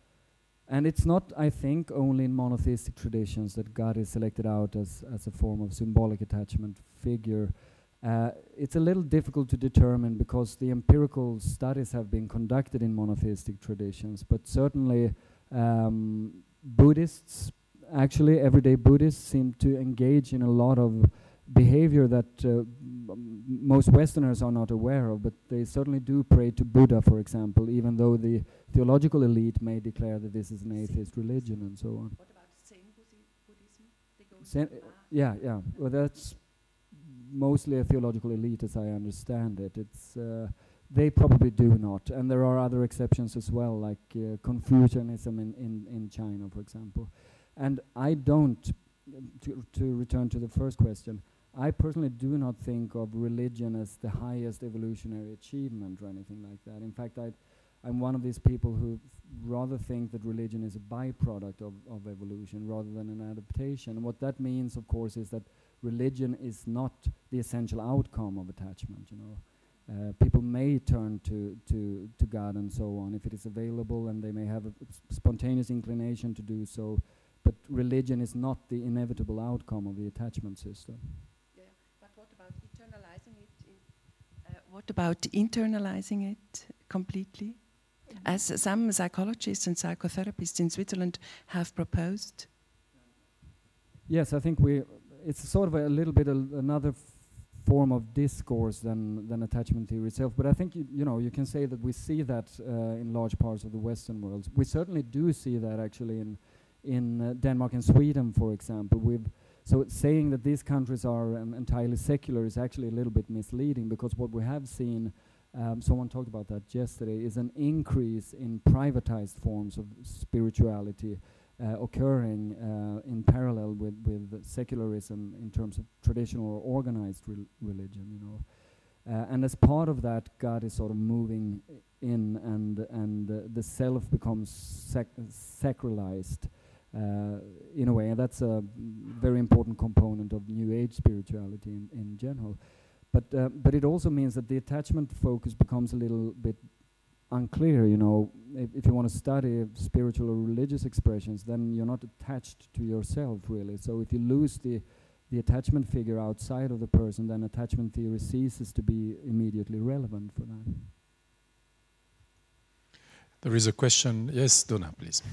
and it's not, I think, only in monotheistic traditions that God is selected out as, as a form of symbolic attachment figure. Uh, it's a little difficult to determine because the empirical studies have been conducted in monotheistic traditions, but certainly um, Buddhists, actually everyday Buddhists, seem to engage in a lot of behavior that uh, m- most Westerners are not aware of, but they certainly do pray to Buddha, for example, even though the theological elite may declare that this is an atheist religion and so on. What about Zen Buddhism? They go Zen, uh, yeah, yeah. Well, that's mostly a theological elite, as I understand it. It's uh, they probably do not, and there are other exceptions as well, like uh, Confucianism in, in, in China, for example. And I don't, to, to return to the first question, I personally do not think of religion as the highest evolutionary achievement or anything like that. In fact, I, I'm one of these people who rather think that religion is a byproduct of, of evolution rather than an adaptation. And what that means, of course, is that religion is not the essential outcome of attachment. You know, uh, people may turn to, to to God and so on if it is available, and they may have a s- spontaneous inclination to do so. But religion is not the inevitable outcome of the attachment system. Yeah, but what about internalizing it? In, uh, what about internalizing it completely, as some psychologists and psychotherapists in Switzerland have proposed? Yes, I think we. It's sort of a little bit al- another f- form of discourse than than attachment theory itself. But I think you, you know you can say that we see that uh, in large parts of the Western world. We certainly do see that actually in in uh, Denmark and Sweden, for example. We've so saying that these countries are um, entirely secular is actually a little bit misleading, because what we have seen, um, someone talked about that yesterday, is an increase in privatized forms of spirituality uh, occurring uh, in parallel with, with secularism in terms of traditional or organized rel- religion, you know. Uh, and as part of that, God is sort of moving i- in, and and uh, the self becomes sac- sacralized. uh, in a way, and that's a very important component of New Age spirituality in, in general. But uh, but it also means that the attachment focus becomes a little bit unclear. You know, if, if you want to study spiritual or religious expressions, then you're not attached to yourself really. So if you lose the the attachment figure outside of the person, then attachment theory ceases to be immediately relevant for that. There is a question. Yes, Donna, please.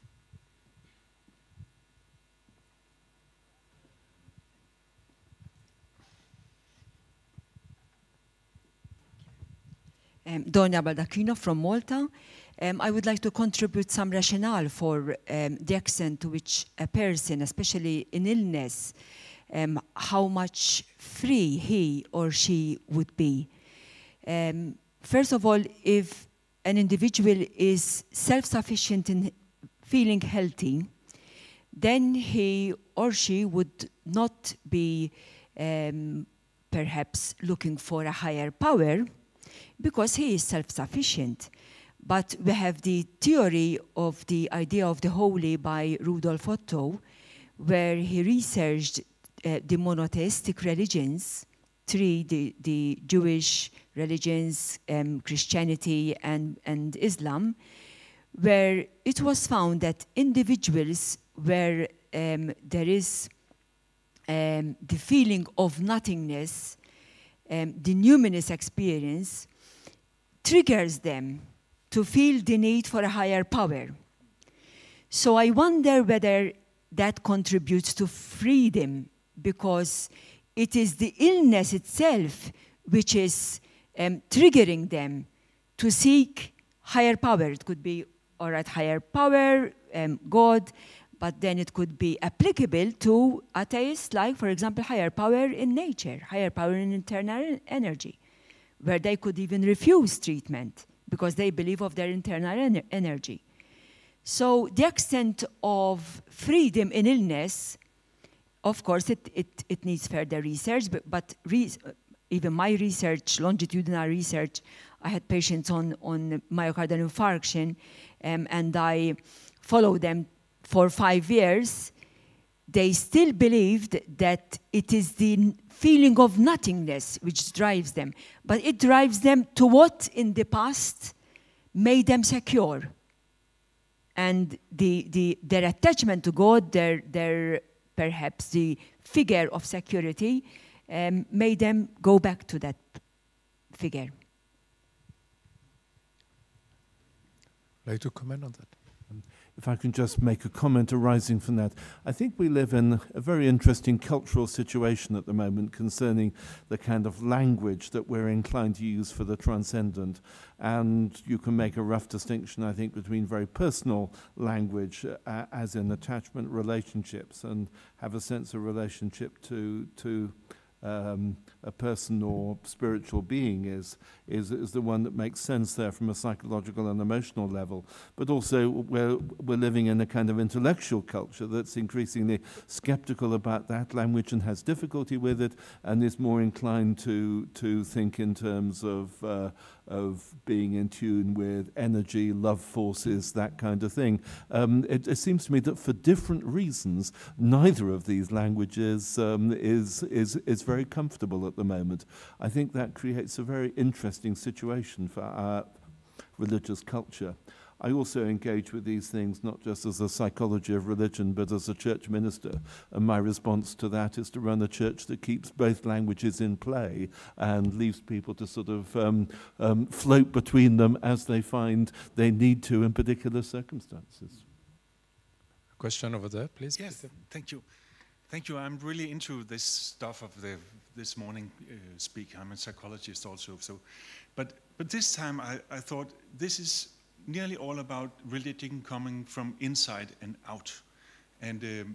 Um, Donia Baldacchino from Malta. Um, I would like to contribute some rationale for um, the extent to which a person, especially in illness, um, how much free he or she would be. Um, first of all, if an individual is self-sufficient in feeling healthy, then he or she would not be um, perhaps looking for a higher power, because he is self-sufficient. But we have the theory of the idea of the holy by Rudolf Otto, where he researched uh, the monotheistic religions, three, the, the Jewish religions, um, Christianity, and, and Islam, where it was found that individuals where um, there is um, the feeling of nothingness, um, the numinous experience, triggers them to feel the need for a higher power. So I wonder whether that contributes to freedom, because it is the illness itself which is um, triggering them to seek higher power. It could be, all right, higher power, um, God, but then it could be applicable to atheists, like, for example, higher power in nature, higher power in internal energy, where they could even refuse treatment because they believe of their internal en energy. So the extent of freedom in illness, of course, it, it, it needs further research, but, but re even my research, longitudinal research, I had patients on, on myocardial infarction, um, and I followed them for five years. They still believed that it is the feeling of nothingness which drives them. But it drives them to what in the past made them secure. And the, the, their attachment to God, their, their perhaps the figure of security, um, made them go back to that figure. Like to comment on that? If I can just make a comment arising from that. I think we live in a very interesting cultural situation at the moment concerning the kind of language that we're inclined to use for the transcendent. And you can make a rough distinction, I think, between very personal language, uh, as in attachment relationships, and have a sense of relationship to, to Um, a person or spiritual being is, is, is the one that makes sense there from a psychological and emotional level. But also we're, we're living in a kind of intellectual culture that's increasingly skeptical about that language and has difficulty with it, and is more inclined to, to think in terms of, uh, of being in tune with energy, love forces, that kind of thing. Um, it, it seems to me that for different reasons, neither of these languages um, is, is, is very comfortable at the moment. I think that creates a very interesting situation for our religious culture. I also engage with these things not just as a psychology of religion, but as a church minister. And my response to that is to run a church that keeps both languages in play and leaves people to sort of um, um, float between them as they find they need to in particular circumstances. A question over there, please. Yes, Peter. Thank you. Thank you. I'm really into this stuff of the this morning uh, speak. I'm a psychologist also. So, but but this time I, I thought this is nearly all about religion coming from inside and out, and um,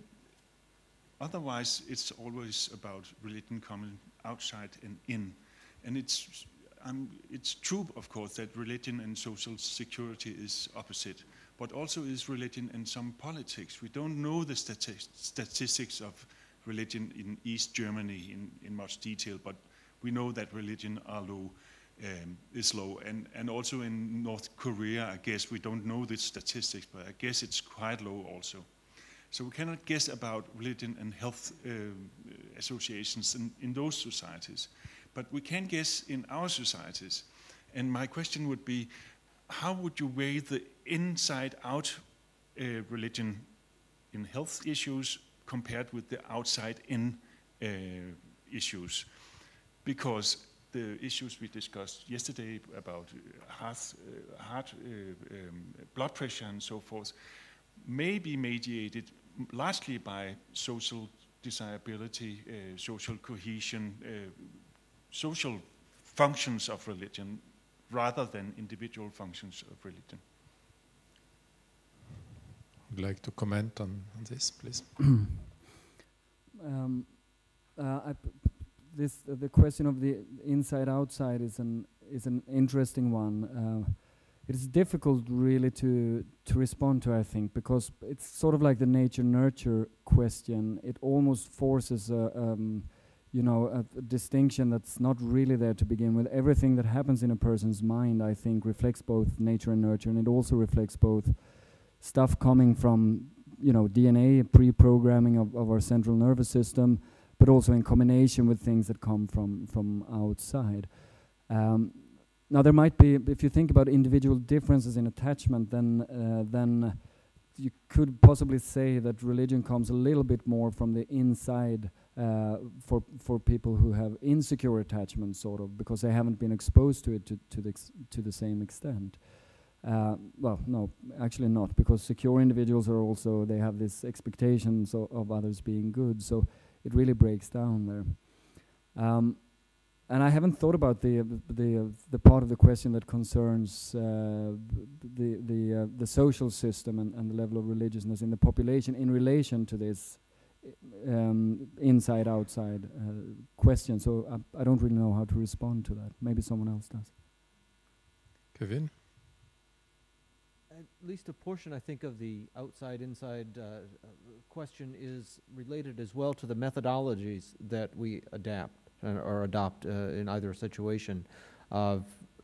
otherwise it's always about religion coming outside and in. And it's um, it's true, of course, that religion and social security is opposite, but also is religion and some politics. We don't know the stati statistics of religion in East Germany in, in much detail, but we know that religion are low. Um, is low, and, and also in North Korea, I guess we don't know the statistics, but I guess it's quite low also. So we cannot guess about religion and health uh, associations in, in those societies. But we can guess in our societies. And my question would be, how would you weigh the inside-out uh, religion in health issues compared with the outside-in uh, issues? Because the issues we discussed yesterday about heart, uh, heart uh, um, blood pressure and so forth may be mediated largely by social desirability, uh, social cohesion, uh, social functions of religion, rather than individual functions of religion. Would you like to comment on, on this, please? um, uh, I p- this uh, the question of the inside-outside is an is an interesting one. Uh, it is difficult, really, to to respond to, I think, because it's sort of like the nature-nurture question. It almost forces a um, you know, a, a distinction that's not really there to begin with. Everything that happens in a person's mind, I think, reflects both nature and nurture, and it also reflects both stuff coming from, you know, D N A, pre-programming of, of our central nervous system, but also in combination with things that come from, from outside. Um, now, there might be, if you think about individual differences in attachment, then uh, then you could possibly say that religion comes a little bit more from the inside uh, for for people who have insecure attachment, sort of, because they haven't been exposed to it to, to the ex to the same extent. Uh, well, no, actually not, because secure individuals are also, they have this expectations of, of others being good, so it really breaks down there. Um, and I haven't thought about the uh, the uh, the part of the question that concerns uh, the the uh, the social system and, and the level of religiousness in the population in relation to this um, inside-outside uh, question. So I, I don't really know how to respond to that. Maybe someone else does. Kevin? At least a portion, I think, of the outside-inside uh, uh, question is related as well to the methodologies that we adapt uh, or adopt uh, in either situation. Uh,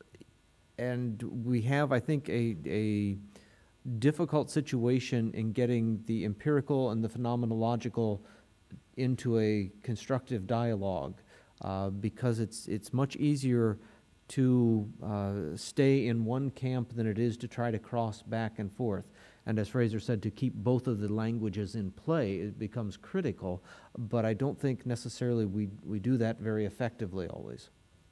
and we have, I think, a, a difficult situation in getting the empirical and the phenomenological into a constructive dialogue uh, because it's, it's much easier to uh, stay in one camp than it is to try to cross back and forth. And as Fraser said, to keep both of the languages in play, it becomes critical, but I don't think necessarily we, we do that very effectively always.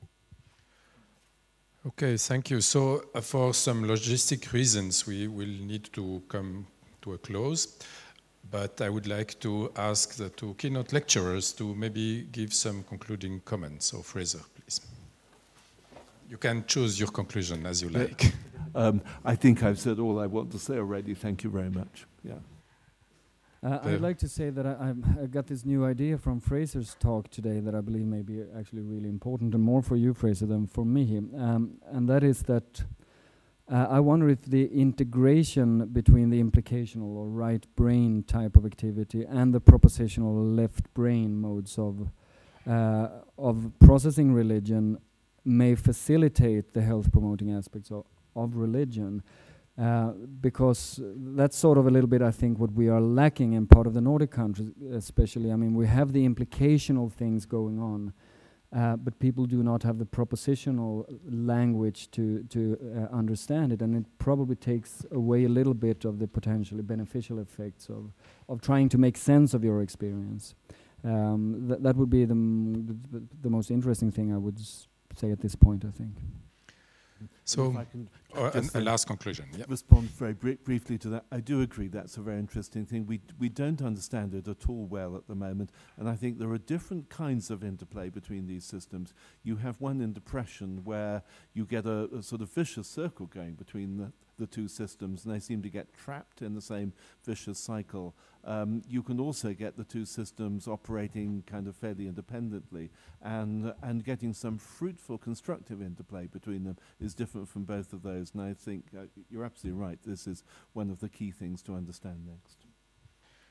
Okay, thank you. So uh, for some logistic reasons, we will need to come to a close, but I would like to ask the two keynote lecturers to maybe give some concluding comments. So Fraser, please. You can choose your conclusion as you like. Um, I think I've said all I want to say already. Thank you very much. Yeah. Uh, I'd like to say that I, I'm, I got this new idea from Fraser's talk today that I believe may be actually really important, and more for you, Fraser, than for me. Um, and that is that uh, I wonder if the integration between the implicational or right brain type of activity and the propositional left brain modes of uh, of processing religion may facilitate the health promoting aspects of, of religion, uh, because that's sort of a little bit, I think, what we are lacking in part of the Nordic countries especially. I mean, we have the implicational things going on, uh, but people do not have the propositional language to, to uh, understand it, and it probably takes away a little bit of the potentially beneficial effects of, of trying to make sense of your experience. Um, th that would be the, m the, the most interesting thing I would s say at this point, I think. So, uh, a last conclusion. Yep. Respond very br briefly to that. I do agree that's a very interesting thing. We, d we don't understand it at all well at the moment, and I think there are different kinds of interplay between these systems. You have one in depression where you get a, a sort of vicious circle going between the, the two systems, and they seem to get trapped in the same vicious cycle. Um, you can also get the two systems operating kind of fairly independently, and and getting some fruitful, constructive interplay between them is different from both of those. And I think uh, you're absolutely right. This is one of the key things to understand next.